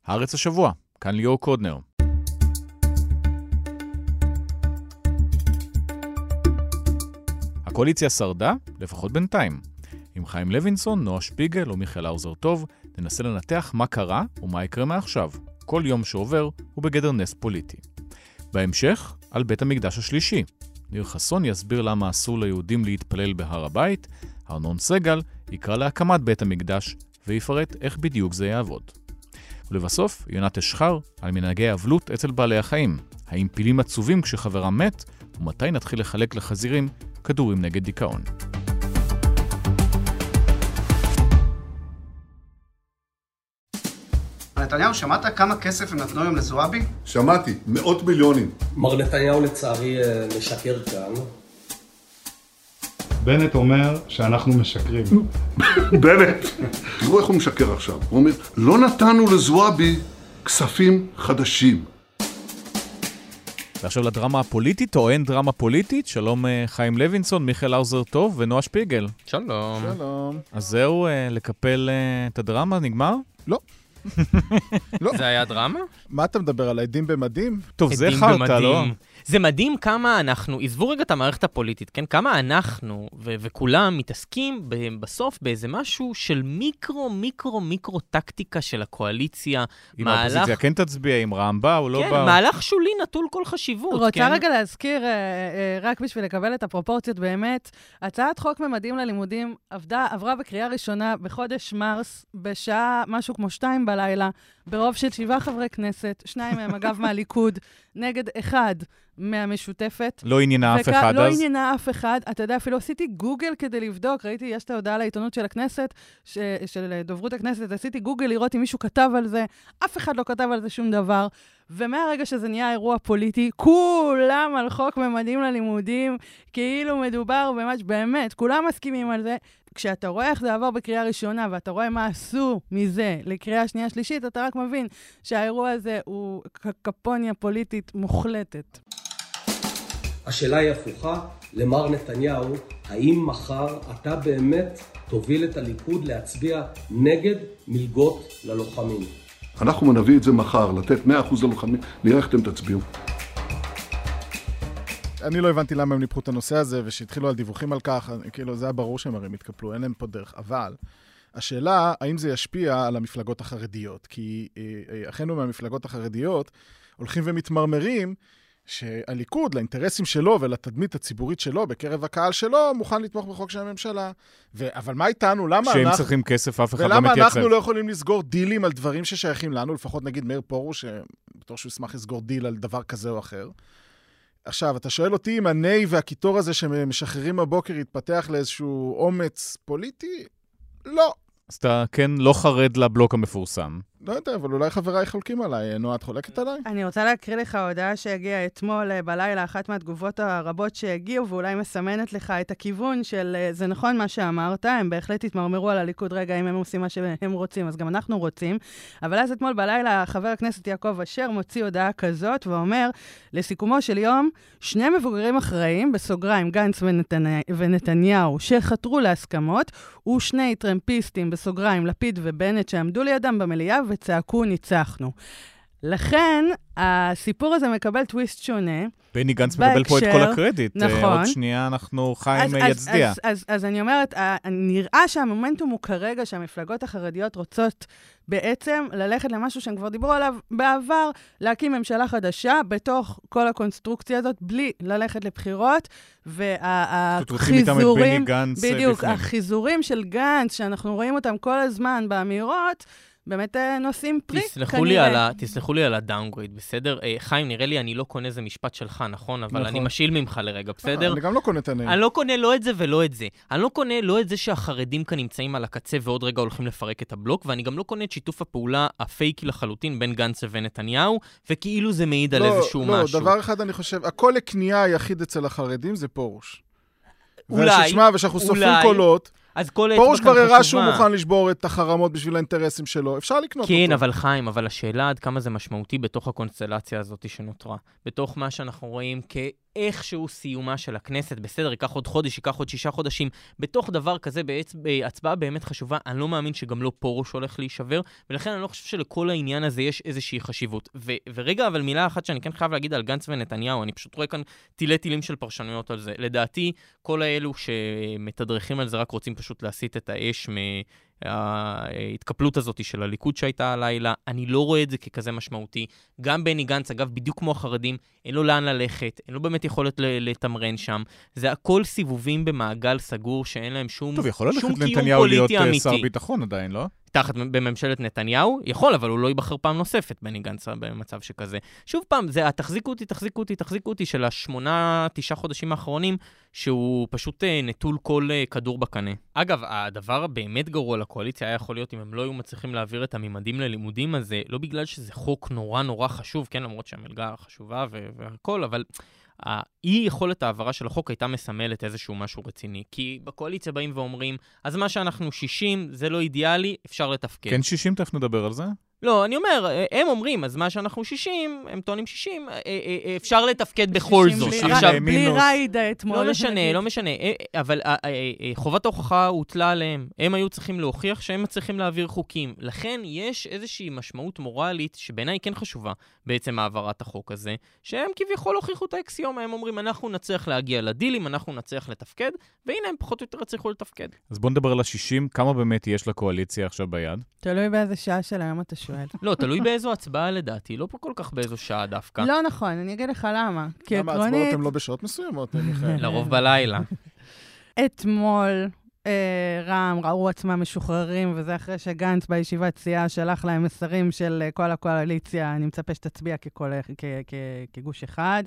הארץ השבוע, כאן ליאור קודנר. הקואליציה שרדה, לפחות בינתיים. עם חיים לוינסון, נועה שפיגל או מיכאל האוזר טוב, ננסה לנתח מה קרה ומה יקרה מעכשיו. כל יום שעובר הוא בגדר נס פוליטי. בהמשך, על בית המקדש השלישי. ניר חסון יסביר למה אסור ליהודים להתפלל בהר הבית, ארנון סגל יקרא להקמת בית המקדש ויפרט איך בדיוק זה יעבוד. ולבסוף, יונת אשחר על מנהגי אבלות אצל בעלי החיים. האם פילים עצובים כשחברם מת, ומתי נתחיל לחלק לחזירים כדורים נגד דיכאון. נתניהו, שמעת כמה כסף הם נתנו היום לזועבי? שמעתי, 100 מיליונים. מר נתניהו לצערי משקר כאן. בנט אומר שאנחנו משקרים. בנט! תראו איך הוא משקר עכשיו. הוא אומר, לא נתנו לזועבי כספים חדשים. ועכשיו לדרמה הפוליטית, או אין דרמה פוליטית. שלום חיים לוינסון, מיכאל האוזר טוב ונועה שפיגל. שלום. שלום. אז זהו, לקפל את הדרמה, נגמר? לא. לא. זה היה דרמה? מה אתה מדבר על עדים במדים? טוב, זה חרטה, לא? זה מדהים כמה אנחנו, עזבו רגע את המערכת הפוליטית, כן? כמה אנחנו וכולם מתעסקים בסוף באיזה משהו של מיקרו טקטיקה של הקואליציה. אם האופוזיציה כן תצביע, אם רע"מ בא או לא בא. כן, מהלך שולי נטול כל חשיבות. רוצה רגע להזכיר, רק בשביל לקבל את הפרופורציות באמת, הצעת חוק ממדים ללימודים עברה בקריאה ראשונה בחודש מרס, בשעה משהו כמו 2 בלילה, ברוב של 7 חברי כנסת, 2 מהם אגב מהליכוד, נגד 1 מהמשותפת. לא עניינה אף אחד אז? לא עניינה אף אחד. אתה יודע, אפילו עשיתי גוגל כדי לבדוק, ראיתי, יש את ההודעה לעיתונות של הכנסת, של דוברות הכנסת, עשיתי גוגל לראות אם מישהו כתב על זה, אף אחד לא כתב על זה שום דבר, ומהרגע שזה נהיה אירוע פוליטי, כולם על חוק ממדים ללימודים, כאילו מדובר באמת, כולם מסכימים על זה. כשאתה רואה איך זה עבר בקריאה ראשונה, ואתה רואה מה עשו מזה לקריאה שנייה שלישית, אתה רק מבין שהאירוע הזה הוא קפוניה פוליטית מוחלטת. השאלה היא הפוכה, למר נתניהו, האם מחר אתה באמת תוביל את הליכוד להצביע נגד מלגות ללוחמים? אנחנו נביא את זה מחר, לתת 100% ללוחמים, נראה איך אתם תצביעו. אני לא הבנתי למה הם ניפחו את הנושא הזה, ושהתחילו על דיווחים על כך, כאילו זה היה ברור שהם הרי מתקפלו, אין להם פה דרך. אבל השאלה, האם זה ישפיע על המפלגות החרדיות? כי אחינו מהמפלגות החרדיות הולכים ומתמרמרים שהליכוד, לאינטרסים שלו ולתדמית הציבורית שלו, בקרב הקהל שלו, מוכן לתמוך בחוק של הממשלה. אבל מה איתנו? למה שהם צריכים כסף, אף אחד לא מתייצב. ולמה אנחנו לא יכולים לסגור דילים על דברים ששייכים לנו, לפחות נגיד מאיר פרוש, שבתור שהוא ישמח לסגור דיל על דבר כזה או אחר. עכשיו, אתה שואל אותי אם הני והקיטור הזה שמשחררים הבוקר יתפתח לאיזשהו אומץ פוליטי? לא. אז אתה כן לא חרד לבלוק המפורסם. לא יודע, אבל אולי חבריי חולקים עליי. נועה, את חולקת עליי? אני רוצה להקריא לך הודעה שהגיעה אתמול בלילה, אחת מהתגובות הרבות שהגיעו, ואולי מסמנת לך את הכיוון של, זה נכון מה שאמרת, הם בהחלט התמרמרו על הליכוד רגע, אם הם עושים מה שהם רוצים, אז גם אנחנו רוצים. אבל אז אתמול בלילה, חבר הכנסת יעקב אשר מוציא הודעה כזאת, ואומר, לסיכומו של יום, 2 מבוגרים אחראים, בסוגריים, גנץ ונתניהו, שחתרו להסכמות, ו2 טרמפיסטים, בסוגריים, לפיד ובנט, שעמדו לידם במליאה, וצעקו ניצחנו. לכן, הסיפור הזה מקבל טוויסט שונה. בני גנץ מקבל פה את כל הקרדיט. נכון. עוד שנייה אנחנו חיים יצדיע. אז אני אומרת, נראה שהמומנטום הוא כרגע שהמפלגות החרדיות רוצות בעצם ללכת למשהו שהם כבר דיברו עליו בעבר, להקים ממשלה חדשה בתוך כל הקונסטרוקציה הזאת, בלי ללכת לבחירות, והחיזורים, בדיוק, החיזורים של גנץ, שאנחנו רואים אותם כל הזמן באמירות, באמת נושאים פרי, תסלחו לי על הדאונגריד, בסדר? חיים, נראה לי אני לא קונה איזה משפט שלך, נכון? אבל אני משאיל ממך לרגע, בסדר? אני גם לא קונה את הנעים. אני לא קונה לא את זה ולא את זה. אני לא קונה לא את זה שהחרדים כאן נמצאים על הקצה ועוד רגע הולכים לפרק את הבלוק, ואני גם לא קונה את שיתוף הפעולה הפייקי לחלוטין בין גנץ ונתניהו, וכאילו זה מעיד על איזשהו משהו. לא, דבר אחד אני חושב, הכל לקנייה היחיד אצל החרדים זה פרוש. אולי, ושאנחנו סופרים קולות, אז כל פרוש כבר הראה שהוא מוכן לשבור את החרמות בשביל האינטרסים שלו, אפשר לקנות אותו. כן, אבל חיים, אבל השאלה עד כמה זה משמעותי בתוך הקונסטלציה הזאת שנותרה. בתוך מה שאנחנו רואים כאיכשהו סיומה של הכנסת, בסדר, ייקח עוד חודש, ייקח עוד 6 חודשים, בתוך דבר כזה, בהצבעה באמת חשובה, אני לא מאמין שגם לא פרוש הולך להישבר, ולכן אני לא חושב שלכל העניין הזה יש איזושהי חשיבות. ורגע, אבל מילה אחת שאני כן חייב להגיד על גנץ ונתניהו, אני פשוט רואה כאן טילים של פרשנויות על זה. לדעתי, כל האלו שמתדרכים על זה רק רוצים פשוט להסיט את האש ההתקפלות הזאת של הליכוד שהייתה הלילה, אני לא רואה את זה ככזה משמעותי. גם בני גנץ, אגב, בדיוק כמו החרדים, אין לו לאן ללכת, אין לו באמת יכולת לתמרן שם. זה הכל סיבובים במעגל סגור שאין להם שום קיום פוליטי אמיתי. טוב, יכול ללכת לנתניהו להיות שר ביטחון עדיין, לא? תחת בממשלת נתניהו, יכול, אבל הוא לא ייבחר פעם נוספת, בני גנץ במצב שכזה. שוב פעם, זה התחזיקו אותי של 8-9 חודשים האחרונים, שהוא פשוט נטול כל כדור בקנה. אגב, הדבר הבאמת גרוע לקואליציה היה יכול להיות אם הם לא היו מצליחים להעביר את הממדים ללימודים הזה, לא בגלל שזה חוק נורא חשוב, כן, למרות שהמלגה חשובה והכל, אבל אי יכולת העברה של החוק הייתה מסמלת איזשהו משהו רציני. כי בקואליציה באים ואומרים, אז מה שאנחנו 60 זה לא אידיאלי, אפשר לתפקד. כן 60, תכף נדבר על זה? לא, אני אומר, הם אומרים, אז מה שאנחנו 60, הם טונים 60, אפשר לתפקד בכל זאת. בלי ריידה אתמול. לא משנה, אבל חובת ההוכחה הוטלה עליהם. הם היו צריכים להוכיח שהם מצליחים להעביר חוקים. לכן יש איזושהי משמעות מורלית, שבעיניי כן חשובה בעצם העברת החוק הזה, שהם כביכול הוכיחו את האקסיומה, הם אומרים, אנחנו נצליח להגיע לדילים, אנחנו נצליח לתפקד, והנה הם פחות או יותר הצליחו לתפקד. אז בוא נדבר על ה-60, כמה באמת יש לקואליציה עכשיו ביד? תלוי באיזה שעה של היום אתה שואל. לא, תלוי באיזו הצבעה לדעתי, לא פה כל כך באיזו שעה דווקא. לא נכון, אני אגיד לך למה. למה הצבעות הן לא בשעות מסוימות, מיכאל? לרוב בלילה. אתמול רע"מ ראו עצמם משוחררים, וזה אחרי שגנץ בישיבת סיעה שלח להם מסרים של כל הקואליציה, אני מצפה שתצביע כגוש אחד.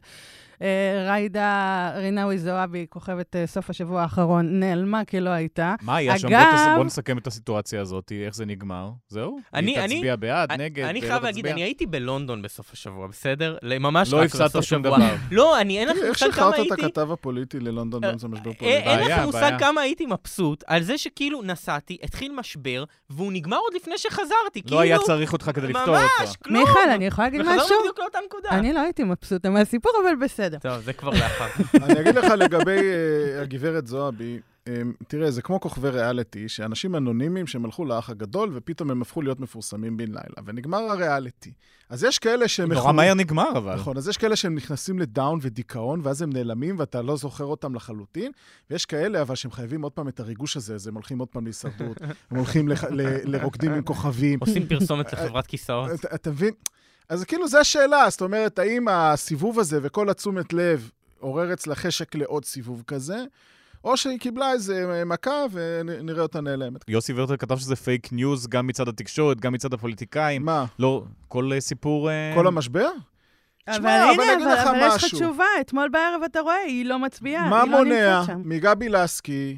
ריידה רינאוי זועבי, כוכבת סוף השבוע האחרון, נעלמה כי לא הייתה. מה היה שם? בוא נסכם את הסיטואציה הזאת, איך זה נגמר? זהו? היא תצביע בעד, נגד, אני חייב להגיד, אני הייתי בלונדון בסוף השבוע, בסדר? ממש לא הפסדת שום דבר. לא, אין לך מושג כמה הייתי... איך שחררת את הכתב הפוליטי ללונדון באמצע משבר פוליטי? אין לך מושג כמה הייתי מבסוט על זה שכאילו נסעתי, התחיל משבר, והוא נגמר עוד לפני שחזרתי. לא היה צריך אותך כדי לפתור אותו. ממש, כלום. מיכאל, אני יכולה להגיד משהו? וחזרנו בדיוק לאותה נקודה. אני לא הייתי מבסוטה מהסיפור, אבל בסדר. טוב, זה כבר לאחר. אני אגיד לך לגבי הגברת זועבי, תראה, זה כמו כוכבי ריאליטי, שאנשים אנונימיים שהם הלכו לאח הגדול, ופתאום הם הפכו להיות מפורסמים בן לילה, ונגמר הריאליטי. אז יש כאלה שהם... נורא מהר נגמר, אבל. נכון, אז יש כאלה שהם נכנסים לדאון ודיכאון, ואז הם נעלמים, ואתה לא זוכר אותם לחלוטין, ויש כאלה, אבל שהם חייבים עוד פעם את הריגוש הזה, אז הם הולכים עוד פעם להישרדות, הם הולכים לרוקדים עם כוכבים. עושים פרסומת לחברת כיסאות. אתה מבין? אז כאילו, זו השאלה, זאת אומרת, האם הסיבוב הזה וכל התשומת לב עורר אצלה חשק לעוד סיבוב כזה, או שהיא קיבלה איזה מכה ונראה אותה נעלמת. יוסי ורטר כתב שזה פייק ניוז גם מצד התקשורת, גם מצד הפוליטיקאים. מה? לא, כל סיפור... כל המשבר? אבל הנה, אבל יש לך תשובה, אתמול בערב אתה רואה, היא לא מצביעה, מה היא לא מונע נמצאת שם. מגבי לסקי,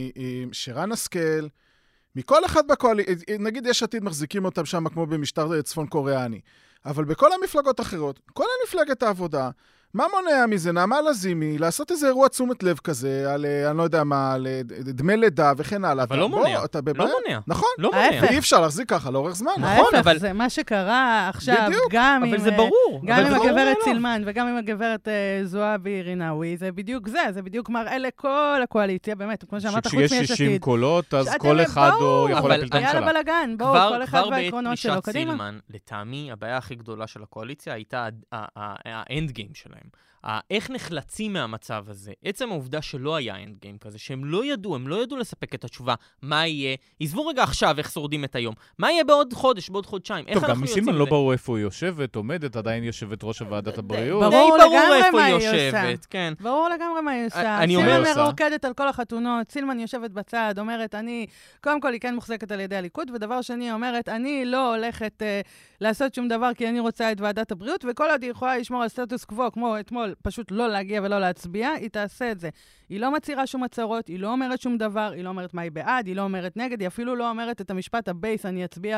משרן השכל, מכל אחד בקואליציה, נגיד יש עתיד מחזיקים אותם שם כמו במשטר צפון קוריאני, אבל בכל המפלגות האחרות, כל המפלגת העבודה, מה מונע מזה? נעמה לזימי, לעשות איזה אירוע תשומת לב כזה, על, אני לא יודע מה, על דמי לידה וכן הלאה. אבל לא מונע, לא מונע. נכון. לא מונע. ואי אפשר להחזיק ככה לאורך זמן. נכון, אבל זה מה שקרה עכשיו, גם עם... אבל זה ברור. גם עם הגברת סילמן וגם עם הגברת זועבי רינאוי, זה בדיוק זה, זה בדיוק מראה לכל הקואליציה, באמת, כמו שאמרת, חוץ מיש עתיד. שכשיש 60 קולות, אז כל אחד יכול להפיל את הממשלה. היה לה בלגן, בואו, כל אחד והעקרונות שלו, קדימה. לטעמי, הבעיה הכי גדולה של הקואליציה הייתה האנד גיים שלהם. איך נחלצים מהמצב הזה? עצם העובדה שלא היה אנד גיים כזה, שהם לא ידעו, הם לא ידעו לספק את התשובה, מה יהיה, עזבו רגע עכשיו איך שורדים את היום, מה יהיה בעוד חודש, בעוד חודשיים, איך אנחנו יוצאים לזה? טוב, גם מסימן לא ברור איפה היא יושבת, עומדת, עדיין יושבת ראש ועדת הבריאות. ברור לגמרי מה היא יושבת, כן. ברור לגמרי מה היא עושה. סילמן מרוקדת על כל החתונות, סילמן יושבת בצד, אומרת, קודם כל היא כן מוחזקת על ידי הליכוד, ודבר שני אומרת, אני לא הולכת לעשות שום דבר כי אני רוצה את ועדת הבריאות, וכל עוד היא יכולה לשמור על סטטוס קוו, כמו אתמול, פשוט לא להגיע ולא להצביע, היא תעשה את זה. היא לא מצהירה שום הצהרות, היא לא אומרת שום דבר, היא לא אומרת מה היא בעד, היא לא אומרת נגד, היא אפילו לא אומרת את המשפט הבייס, אני אצביע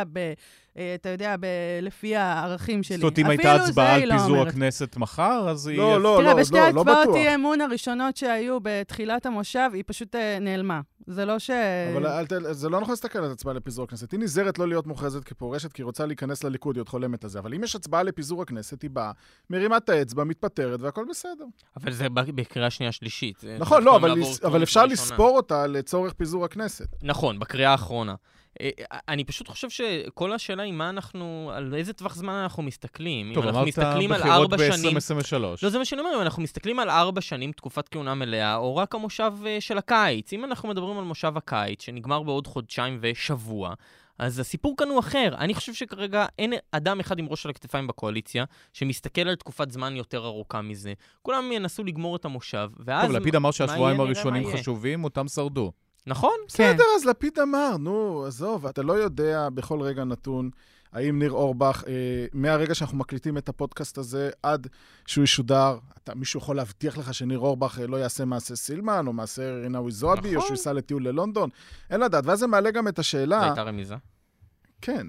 אתה יודע, לפי הערכים שלי. זאת אומרת, אם הייתה הצבעה על פיזור הכנסת מחר, אז היא... לא, תראה, בשתי ההצבעות אי אמון הראשונות שהיו בתחילת המושב, היא פשוט נעלמה. זה לא אבל זה לא נכון להסתכל על הצבעה לפיזור הכנסת. היא נזהרת לא להיות מוכרזת כפורשת, כי היא רוצה להיכנס לליכוד, היא עוד חולמת על זה. אבל אם יש הצבעה לפיזור הכנסת, היא באה, מרימה את האצבע, מתפטרת, והכל בסדר. אבל זה בקריאה שנייה שלישית. נכון, לא, אבל אפשר לספור אותה לצורך פיזור הכנסת. נכון, בקריאה האחרונה. אני פשוט חושב שכל השאלה היא מה אנחנו, על איזה טווח זמן אנחנו מסתכלים. טוב, אמרת בחירות ב-2023. לא, זה מה שאני אומר, אם אנחנו מסתכלים על 4 שנים, תקופת כהונה מלאה, או רק המושב של הקיץ. אם אנחנו מדברים על מושב הקיץ, שנגמר בעוד חודשיים ושבוע, אז הסיפור כאן הוא אחר. אני חושב שכרגע אין אדם אחד עם ראש על הכתפיים בקואליציה, שמסתכל על תקופת זמן יותר ארוכה מזה. כולם ינסו לגמור את המושב, ואז... טוב, לפיד אמר שהשבועיים הראשונים חשובים, אותם שרדו. נכון? בסדר, אז לפיד אמר, נו, עזוב, אתה לא יודע בכל רגע נתון, האם ניר אורבך, מהרגע שאנחנו מקליטים את הפודקאסט הזה, עד שהוא ישודר, מישהו יכול להבטיח לך שניר אורבך לא יעשה מעשה סילמן, או מעשה רינאוי זועבי, או שהוא ייסע לטיול ללונדון, אין לדעת, ואז זה מעלה גם את השאלה... זה הייתה רמיזה? כן.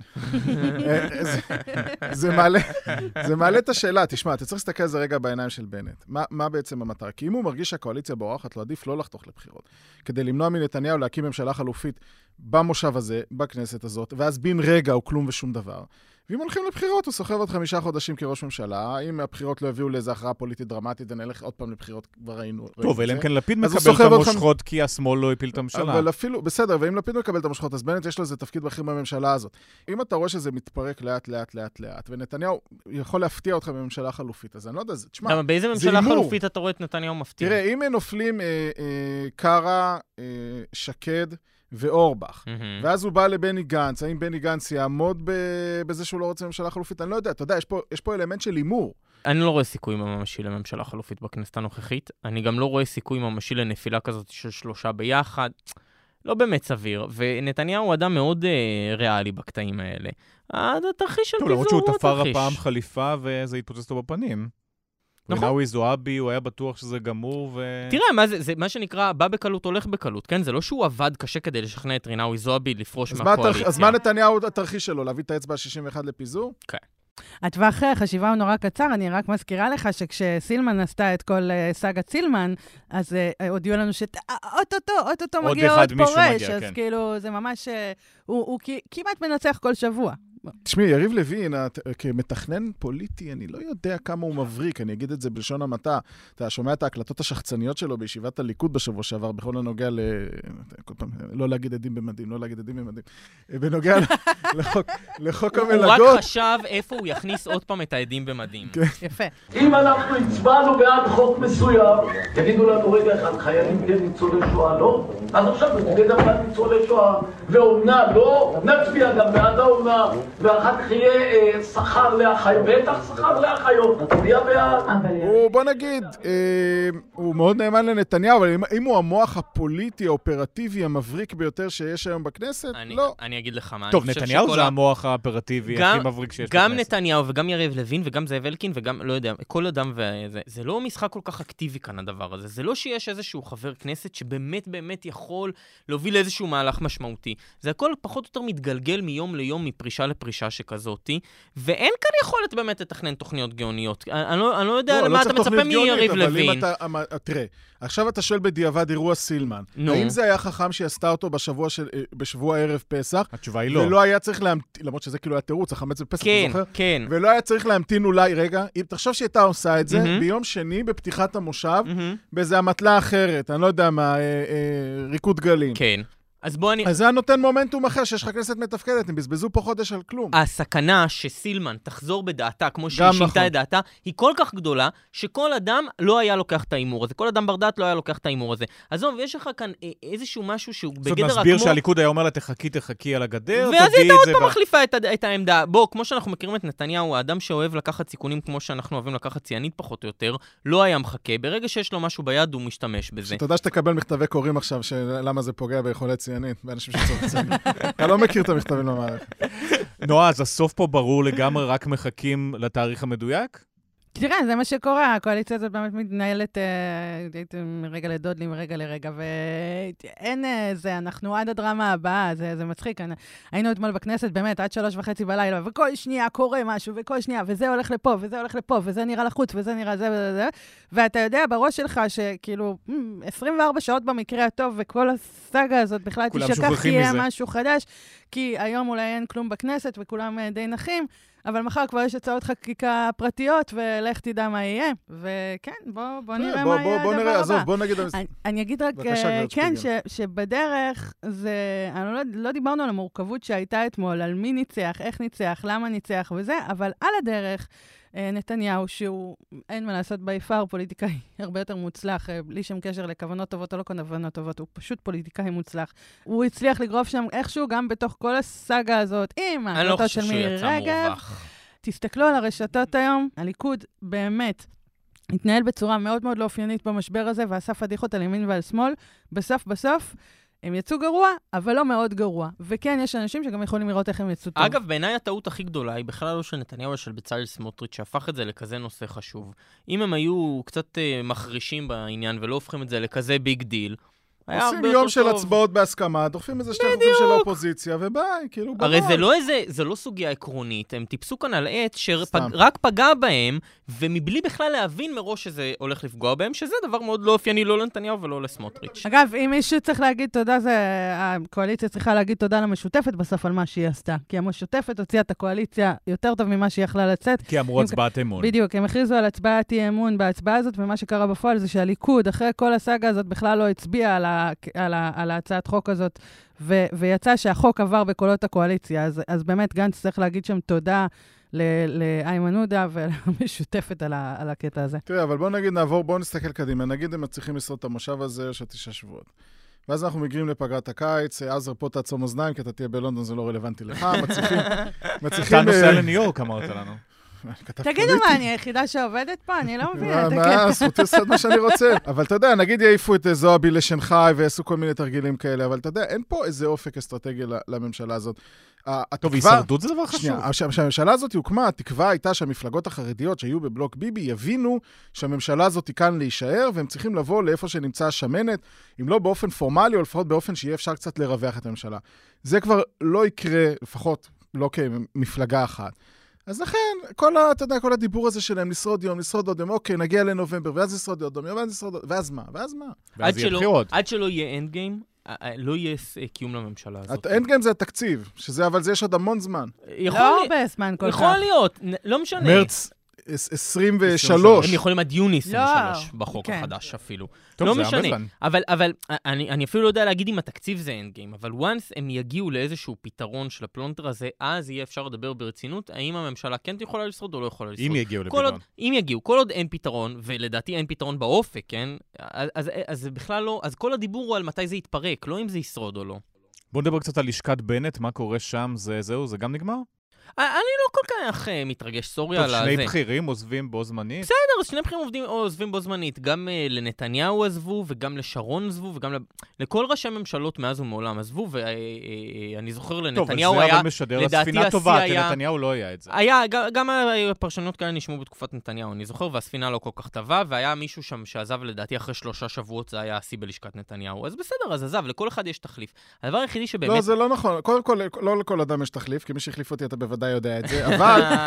זה מעלה את השאלה, תשמע, אתה צריך להסתכל על זה רגע בעיניים של בנט. מה בעצם המטרה? כי אם הוא מרגיש שהקואליציה בורחת, לא עדיף לא לחתוך לבחירות. כדי למנוע מנתניהו להקים ממשלה חלופית במושב הזה, בכנסת הזאת, ואז בין רגע הוא כלום ושום דבר. ואם הולכים לבחירות, הוא סוחב עוד 5 חודשים כראש ממשלה. אם הבחירות לא הביאו לאיזו הכרעה פוליטית דרמטית, ונלך עוד פעם לבחירות, כבר ראינו. טוב, אלא אם כן לפיד מקבל את המושכות, כי השמאל לא הפיל את הממשלה. אבל אפילו, בסדר, ואם לפיד מקבל את המושכות, אז בנט יש לו איזה תפקיד בכיר בממשלה הזאת. אם אתה רואה שזה מתפרק לאט, ונתניהו יכול להפתיע אותך בממשלה חלופית, אז אני לא יודע, תשמע, למה, באיזה ממשלה חלופית אתה רואה את נתניהו מפתיע? תראה, אם נופלים קרה, שקד, ואורבך. ואז הוא בא לבני גנץ, האם בני גנץ יעמוד בזה שהוא לא רוצה ממשלה חלופית? אני לא יודע, אתה יודע, יש פה אלמנט של אימור. אני לא רואה סיכוי ממשי לממשלה חלופית בכנסת הנוכחית. אני גם לא רואה סיכוי ממשי לנפילה כזאת של 3 ביחד. לא באמת סביר. ונתניהו הוא אדם מאוד ריאלי בקטעים האלה. התרחיש של פיזור הוא למרות שהוא תפר הפעם חליפה וזה התפוצץ לו בפנים. נכון. רינאוי זועבי, הוא היה בטוח שזה גמור תראה, זה מה שנקרא, בא בקלות, הולך בקלות, כן? זה לא שהוא עבד קשה כדי לשכנע את רינאוי זועבי לפרוש מהקואליציה. אז מה נתניהו התרחיש שלו? להביא את האצבע 61 לפיזור? כן. הטווח חשיבה הוא נורא קצר, אני רק מזכירה לך שכשסילמן עשתה את כל סאגת סילמן, אז הודיעו לנו שאו-טו-טו מגיע עוד פורש, אז כאילו זה ממש, הוא כמעט מנצח כל שבוע. תשמעי, יריב לוין, כמתכנן פוליטי, אני לא יודע כמה הוא מבריק, אני אגיד את זה בלשון המעטה. אתה שומע את ההקלטות השחצניות שלו בישיבת הליכוד בשבוע שעבר, בכל הנוגע לא להגיד עדים במדים, בנוגע לחוק המלגות. הוא רק חשב איפה הוא יכניס עוד פעם את העדים במדים. יפה. אם אנחנו הצבענו בעד חוק מסוים, תגידו לנו רגע אחד, חיילים כן ניצולי שואה, לא? אז עכשיו נצביע גם בעד ניצולי שואה, ואומנה לא, נצביע גם בעד האומנה, ואחר כך יהיה שכר לאחיות, בטח שכר לאחיות, נצביע בעד. בוא נגיד, הוא מאוד נאמן לנתניהו, אבל אם הוא המוח הפוליטי, האופרטיבי, המבריק ביותר שיש היום בכנסת, לא. אני אגיד לך מה. טוב, נתניהו זה המוח האופרטיבי הכי מבריק שיש בכנסת. גם נתניהו וגם יריב לוין וגם זאב אלקין וגם, לא יודע, כל אדם זה לא משחק כל כך אקטיבי כאן הדבר הזה. זה לא שיש איזשהו חבר כנסת שבאמת באמת יכול להוביל לאיזשהו מהלך משמעותי. זה הכל פחות או יותר מתגלגל מיום ליום, מפרישה לפרישה שכזאתי, ואין כאן יכולת באמת לתכנן תוכניות גאוניות. אני לא יודע למה אתה מצפה מיריב לוין. תראה, עכשיו אתה שואל בדיעבד אירוע סילמן. האם זה היה חכם שעשתה אותו בשבוע ערב פסח? התשובה היא לא. ולא היה צריך להמתין, למרות שזה כאילו היה תירוץ, החמץ בפסח, אתה זוכר? כן. ולא היה צריך להמתין אולי, רגע, אם תחשוב שהייתה עושה את זה, ביום שני בפתיחת המושב, באיזה המטלה אחרת, אני לא יודע מה, ריקוד גלים. כן. אז בוא אז זה היה נותן מומנטום אחר, שיש לך כנסת מתפקדת, הם בזבזו פה חודש על כלום. הסכנה שסילמן תחזור בדעתה, כמו שהיא שינתה את דעתה, היא כל כך גדולה, שכל אדם לא היה לוקח את האימור הזה. כל אדם בר דעת לא היה לוקח את האימור הזה. אז יש לך כאן איזשהו משהו שהוא בגדר... זאת מסביר שהליכוד היה אומר לה, תחכי על הגדר, ואז היא הייתה עוד פעם מחליפה את העמדה. בוא, כמו שאנחנו מכירים את נתניהו, האדם שאוהב לקחת סיכונים כמו שאנחנו אוהבים לקחת ציינית פחות או יותר, לא היה מחכה. ברגע שיש לו משהו ביד, הוא משתמש בזה. תודה שתקבל מכתבי קוראים עכשיו, שלמה זה פוגע ביכולת ציינית, באנשים שצריך ציינית. אתה לא מכיר את המכתבים במערכת. נועה, אז הסוף פה ברור לגמרי, רק מחכים לתאריך המדויק? תראה, זה מה שקורה, הקואליציה הזאת באמת מתנהלת מרגע לדודלי, מרגע לרגע, ואין זה, אנחנו עד הדרמה הבאה, זה מצחיק. היינו אתמול בכנסת, באמת, עד 3:30 בלילה, וכל שנייה קורה משהו, וכל שנייה, וזה הולך לפה, וזה הולך לפה, וזה נראה לחוץ, וזה נראה זה וזה, ואתה יודע בראש שלך שכאילו 24 שעות במקרה הטוב, וכל הסאגה הזאת בכלל תשכח כי יהיה משהו חדש, כי היום אולי אין כלום בכנסת, וכולם די נחים, אבל מחר כבר יש הצעות חקיקה פרטיות, ולך תדע מה יהיה. וכן, בוא נראה מה יהיה הדבר הבא. עזוב, בוא נגיד... אני אגיד רק, כן, שבדרך זה... לא דיברנו על המורכבות שהייתה אתמול, על מי ניצח, איך ניצח, למה ניצח וזה, אבל על הדרך, נתניהו, שהוא אין מה לעשות ביפר, פוליטיקאי הרבה יותר מוצלח, בלי שם קשר לכוונות טובות או לא כוונות טובות, הוא פשוט פוליטיקאי מוצלח. הוא הצליח לגרוף שם איכשהו גם בתוך כל הסאגה הזאת, עם ההחלטות של מירי רגב. תסתכלו על הרשתות היום, הליכוד באמת התנהל בצורה מאוד מאוד לא אופיינית במשבר הזה, ועשה פדיחות על ימין ועל שמאל. בסוף, הם יצאו גרוע, אבל לא מאוד גרוע. וכן, יש אנשים שגם יכולים לראות איך הם יצאו טוב. אגב, בעיניי הטעות הכי גדולה היא בכלל לא של נתניהו ושל בצלאל סמוטריץ' שהפך את זה לכזה נושא חשוב. אם הם היו קצת מחרישים בעניין ולא הופכים את זה לכזה ביג דיל, עושים יום של הצבעות בהסכמה, דוחפים איזה שתי חוקים של האופוזיציה, וביי, כאילו במה. הרי זה לא סוגיה עקרונית, הם טיפסו כאן על עץ שרק פגע בהם, ומבלי בכלל להבין מראש שזה הולך לפגוע בהם, שזה דבר מאוד לא אופייני, לא לנתניהו ולא לסמוטריץ'. אגב, אם מישהו צריך להגיד תודה, הקואליציה צריכה להגיד תודה למשותפת בסוף על מה שהיא עשתה. כי המשותפת הוציאה את הקואליציה יותר טוב ממה שהיא יכלה לצאת. כי אמרו הצבעת אמון. בדיוק, הם הכריזו על הצבעת אי-אמון בהצבעה הזאת, ומה שקרה בפועל זה שהליכוד, אחרי כל הסאגה הזאת, בכלל לא הצביע על ההצעת חוק הזאת, ויצא שהחוק עבר בקולות הקואליציה. אז באמת גנץ צריך להגיד שם תודה לאיימן עודה ולמשותפת על הקטע הזה. תראה, אבל בואו נסתכל קדימה. נגיד הם מצליחים לשרוד את המושב הזה של 9 שבועות. ואז אנחנו מגיעים לפגרת הקיץ, אז פה תעצום אוזניים, כי אתה תהיה בלונדון, זה לא רלוונטי לך. מצליחים... אתה נוסע לניו יורק, אמרת לנו. תגידו מה, אני היחידה שעובדת פה? אני לא מבינה. מה, זכותי עושה את מה שאני רוצה. אבל אתה יודע, נגיד יעיפו את זועבי לשנגחאי ויעשו כל מיני תרגילים כאלה, אבל אתה יודע, אין פה איזה אופק אסטרטגי לממשלה הזאת. טוב, הישרדות זה דבר חשוב. שהממשלה הזאת הוקמה, התקווה הייתה שהמפלגות החרדיות שהיו בבלוק ביבי יבינו שהממשלה הזאת היא כאן להישאר, והם צריכים לבוא לאיפה שנמצא השמנת, אם לא באופן פורמלי, או לפחות באופן שיהיה אפשר קצת לרווח את הממשלה. זה כבר לא יקרה, לפחות לא כמפלגה אחת. אז לכן, כל הדיבור הזה שלהם, לשרוד יום, אוקיי, נגיע לנובמבר, ואז לשרוד יום, ואז מה? ואז יהיה בחירות. עד שלא יהיה אנד גיים, לא יהיה קיום לממשלה הזאת. האנד גיים זה התקציב, אבל זה יש עוד המון זמן. לא הרבה זמן כל כך. יכול להיות, לא משנה. מרץ 23. הם יכולים עד יוני 23 בחוק החדש אפילו. לא משנה. אבל אני אפילו לא יודע להגיד אם התקציב זה אנד גיים, אבל once הם יגיעו לאיזשהו פתרון של הפלונטר הזה, אז יהיה אפשר לדבר ברצינות, האם הממשלה כן יכולה לשרוד או לא יכולה לשרוד. אם יגיעו לפתרון. אם יגיעו, כל עוד אין פתרון, ולדעתי אין פתרון באופק, כן? אז בכלל לא, אז כל הדיבור הוא על מתי זה יתפרק, לא אם זה ישרוד או לא. בוא נדבר קצת על לשכת בנט, מה קורה שם, זהו, זה גם נגמר? אני לא כל כך מתרגש, סורי על זה. טוב, שני בכירים עוזבים בו זמנית? בסדר, שני בכירים עוזבים בו זמנית. גם לנתניהו עזבו, וגם לשרון עזבו, וגם לכל ראשי ממשלות מאז ומעולם עזבו, ואני זוכר לנתניהו היה... טוב, וזה אבל משדר לספינה טובה, כי לנתניהו לא היה את זה. גם הפרשנות כאלה נשמעו בתקופת נתניהו, אני זוכר, והספינה לא כל כך טובה, והיה מישהו שם שעזב לדעתי אחרי 3 שבועות, זה היה השיא בלשכת נתניהו. אז בסדר, אז עזב, לכל אחד יש תחליף. הדבר היחידי שבאמת... לא, זה לא נכון. קודם כל, לא לכל אדם יש תחליף, כי מי שהחליף אותי, אתה בוודאי יודע את זה,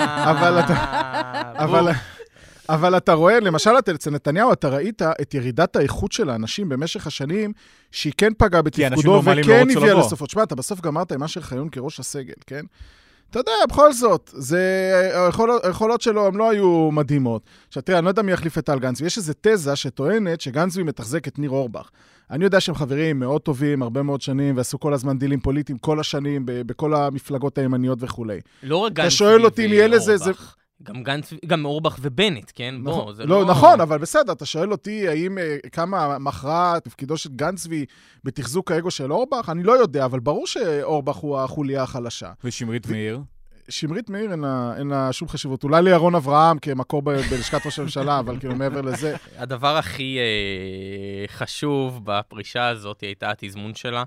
אבל אתה רואה, למשל אצל נתניהו, אתה ראית את ירידת האיכות של האנשים במשך השנים, שהיא כן פגעה בתפקודו וכן הביאה לסופות. שמע, אתה בסוף גמרת עם אשר חיון כראש הסגל, כן? אתה יודע, בכל זאת, היכולות שלו הם לא היו מדהימות. עכשיו, תראה, אני לא יודע מי יחליף את טל גנצבי. יש איזו תזה שטוענת שגנצבי מתחזק את ניר אורבך. אני יודע שהם חברים מאוד טובים, הרבה מאוד שנים, ועשו כל הזמן דילים פוליטיים כל השנים, בכל המפלגות הימניות וכו'. לא רק גנצבי ואורבך. גם אורבך ובנט, כן? בוא, זה לא... נכון, אבל בסדר, אתה שואל אותי האם כמה מכרע תפקידו של גנצבי בתחזוק האגו של אורבך? אני לא יודע, אבל ברור שאורבך הוא החוליה החלשה. ושמרית מאיר? שמרית מאיר אין לה שום חשיבות. אולי לירון אברהם כמקור בלשכת ראש הממשלה, אבל כאילו מעבר לזה... הדבר הכי חשוב בפרישה הזאת הייתה התזמון שלה.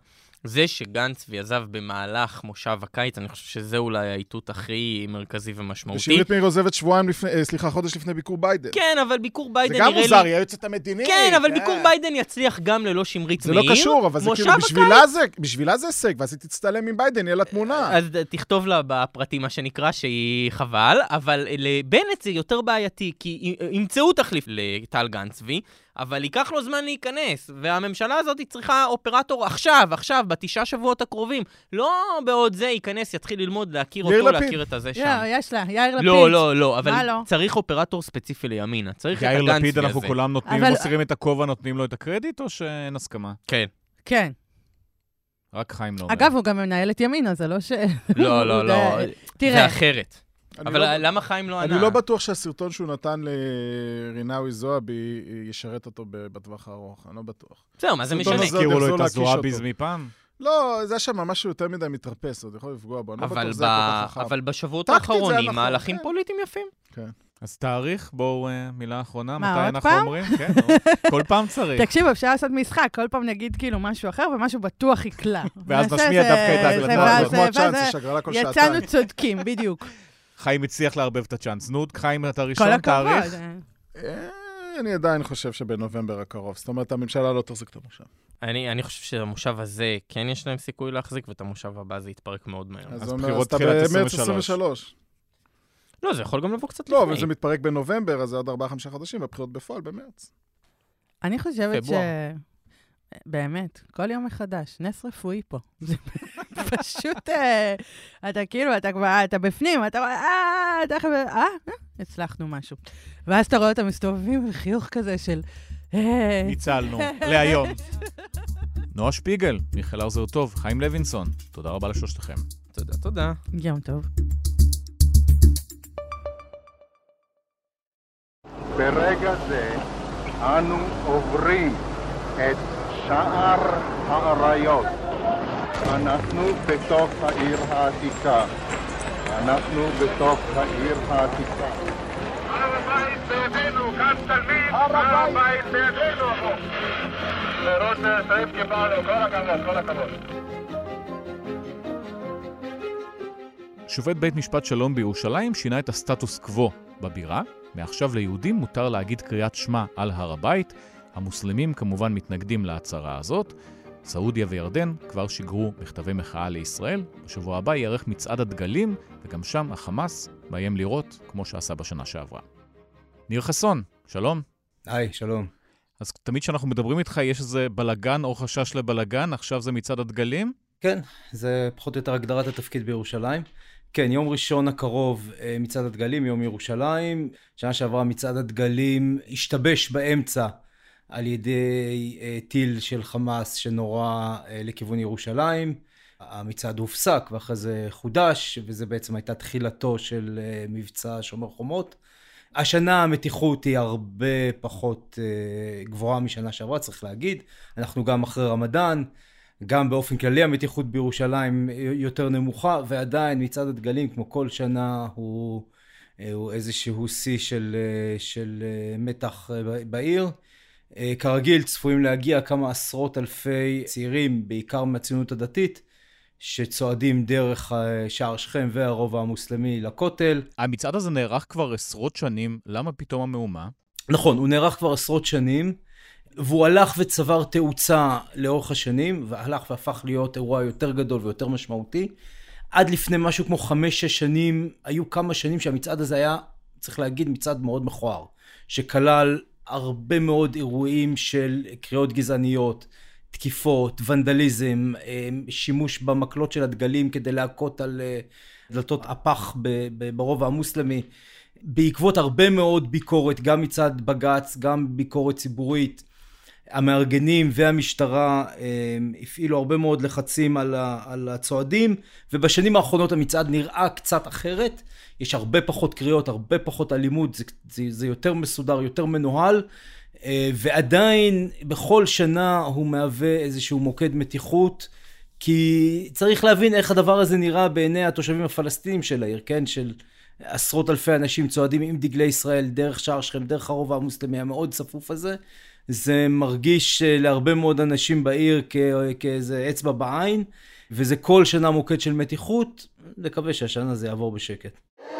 זה שגנץ ויזב במהלך מושב הקיץ, אני חושב שזה אולי האיתות הכי מרכזי ומשמעותי. ושמרית מאיר עוזבת חודש לפני ביקור ביידן. כן, אבל ביקור ביידן נראה לי... זה גם מוזר, היא היועצת המדינית. כן, אבל ביקור ביידן יצליח גם ללא שמרית מאיר. זה לא קשור, אבל זה כאילו בשבילה זה הישג, ואז היא תצטלם עם ביידן, יהיה לה תמונה. אז תכתוב לה בפרטים מה שנקרא, שהיא חבל, אבל לבנט זה יותר בעייתי, כי ימצאו תחליף לטל גנצבי, אבל ייקח לו זמן להיכנס, והממשלה הזאת צריכה אופרטור עכשיו, ב9 שבועות הקרובים. לא בעוד זה ייכנס, יתחיל ללמוד, להכיר אותו, להכיר את הזה שם. יש לה, יאיר לפיד. לא, אבל צריך אופרטור ספציפי לימינה. צריך את הגנצבי הזה. יאיר לפיד, אנחנו כולם מוסרים את הכובע, נותנים לו את הקרדיט, או שאין הסכמה? כן. כן. רק חיים לא אומר. אגב, הוא גם מנהל את ימינה, זה לא ש... לא, זה אחרת. אבל למה חיים לא ענה? אני לא בטוח שהסרטון שהוא נתן לרינאוי זועבי ישרת אותו בטווח הארוך, אני לא בטוח. זהו, מה זה משנה? הזכירו לו את הזועביז מפעם? לא, זה שם משהו יותר מדי מתרפס, עוד יכול לפגוע בו, אני לא בטוח זה כל כך חכם. אבל בשבועות האחרונים, מהלכים פוליטיים יפים. כן. אז תאריך, בואו מילה אחרונה, מה, מתי אנחנו אומרים? כן, כל פעם צריך. תקשיב, אפשר לעשות משחק, כל פעם נגיד כאילו משהו אחר, ומשהו בטוח יקלע. ואז נשמיע דווקא את ההקלטה הזאת. כמו צ'אנס, שגרלה כל שעתיים. יצאנו צודקים, בדיוק. חיים הצליח להרבב את הצ'אנס. נו, חיים, אתה ראשון, תאריך? כל הכבוד. אני עדיין חושב שבנובמבר הקרוב. זאת אומרת, הממשלה לא תחזיק את המושב. אני חושב שהמושב הזה כן יש להם סיכוי להחזיק, ואת המושב הבא זה יתפרק מאוד מהר. אז בחירות תחילת 23. לא, זה יכול גם לבוא קצת לפני. לא, אבל זה מתפרק בנובמבר, אז זה עוד 4-5 חודשים, והבחירות בפועל במרץ. אני חושבת באמת, כל יום מחדש, נס רפואי פה. זה פשוט, אתה כאילו, אתה בפנים, הצלחנו משהו. ואז אתה רואה אותם מסתובבים בחיוך כזה של... ניצלנו, להיום. נועה שפיגל, מיכאל ארזר טוב, חיים לוינסון, תודה רבה לשלושתכם. תודה. יום טוב. ברגע זה אנו עוברים את שער האריות. אנחנו בתוך העיר העתיקה. הר הבית בידינו, כאן תלמיד, הר הבית בידינו. לראות סעיף קיבלנו, כל הכבוד. שופט בית משפט שלום בירושלים שינה את הסטטוס קוו בבירה. מעכשיו ליהודים מותר להגיד קריאת שמע על הר הבית. המוסלמים כמובן מתנגדים להצהרה הזאת. סעודיה וירדן כבר שיגרו מכתבי מחאה לישראל. בשבוע הבא יערך מצעד הדגלים, וגם שם החמאס מאיים לירות, כמו שעשה בשנה שעברה. ניר חסון, שלום. היי, שלום. אז תמיד כשאנחנו מדברים איתך, יש איזה בלגן או חשש לבלגן, עכשיו זה מצעד הדגלים? כן, זה פחות או יותר הגדרת התפקיד בירושלים. כן, יום ראשון הקרוב מצעד הדגלים, יום ירושלים. שנה שעברה מצעד הדגלים השתבש באמצע על ידי טיל של חמאס שנורא לכיוון ירושלים. המצעד הופסק ואחרי זה חודש, וזה בעצם הייתה תחילתו של מבצע שומר חומות. השנה המתיחות היא הרבה פחות גבוהה משנה שעברה, צריך להגיד. אנחנו גם אחרי רמדאן, גם באופן כללי המתיחות בירושלים יותר נמוכה, ועדיין מצעד הדגלים, כמו כל שנה, הוא איזשהו שיא של מתח בעיר. כרגיל צפויים להגיע כמה עשרות אלפי צעירים, בעיקר מהציונות הדתית, שצועדים דרך שער שכם והרובע המוסלמי לכותל. המצעד הזה נערך כבר עשרות שנים, למה פתאום המהומה? נכון, הוא נערך כבר עשרות שנים, והוא הלך וצבר תאוצה לאורך השנים, והלך והפך להיות אירוע יותר גדול ויותר משמעותי. עד לפני משהו כמו 5-6 שנים, היו כמה שנים שהמצעד הזה היה, צריך להגיד, מצעד מאוד מכוער, שכלל הרבה מאוד אירועים של קריאות גזעניות, תקיפות, ונדליזם, שימוש במקלות של הדגלים כדי להכות על דלתות הפח ברובע המוסלמי, בעקבות הרבה מאוד ביקורת, גם מצד בג"ץ, גם ביקורת ציבורית. המארגנים והמשטרה הפעילו הרבה מאוד לחצים על הצועדים, ובשנים האחרונות המצעד נראה קצת אחרת. יש הרבה פחות קריאות, הרבה פחות אלימות, זה יותר מסודר, יותר מנוהל, ועדיין בכל שנה הוא מהווה איזשהו מוקד מתיחות, כי צריך להבין איך הדבר הזה נראה בעיני התושבים הפלסטינים של העיר, כן? של עשרות אלפי אנשים צועדים עם דגלי ישראל דרך שער שכם, דרך הרובע המוסלמי המאוד צפוף הזה, זה מרגיש להרבה מאוד אנשים בעיר כאיזה אצבע בעין, וזה כל שנה מוקד של מתיחות, נקווה שהשנה זה יעבור בשקט.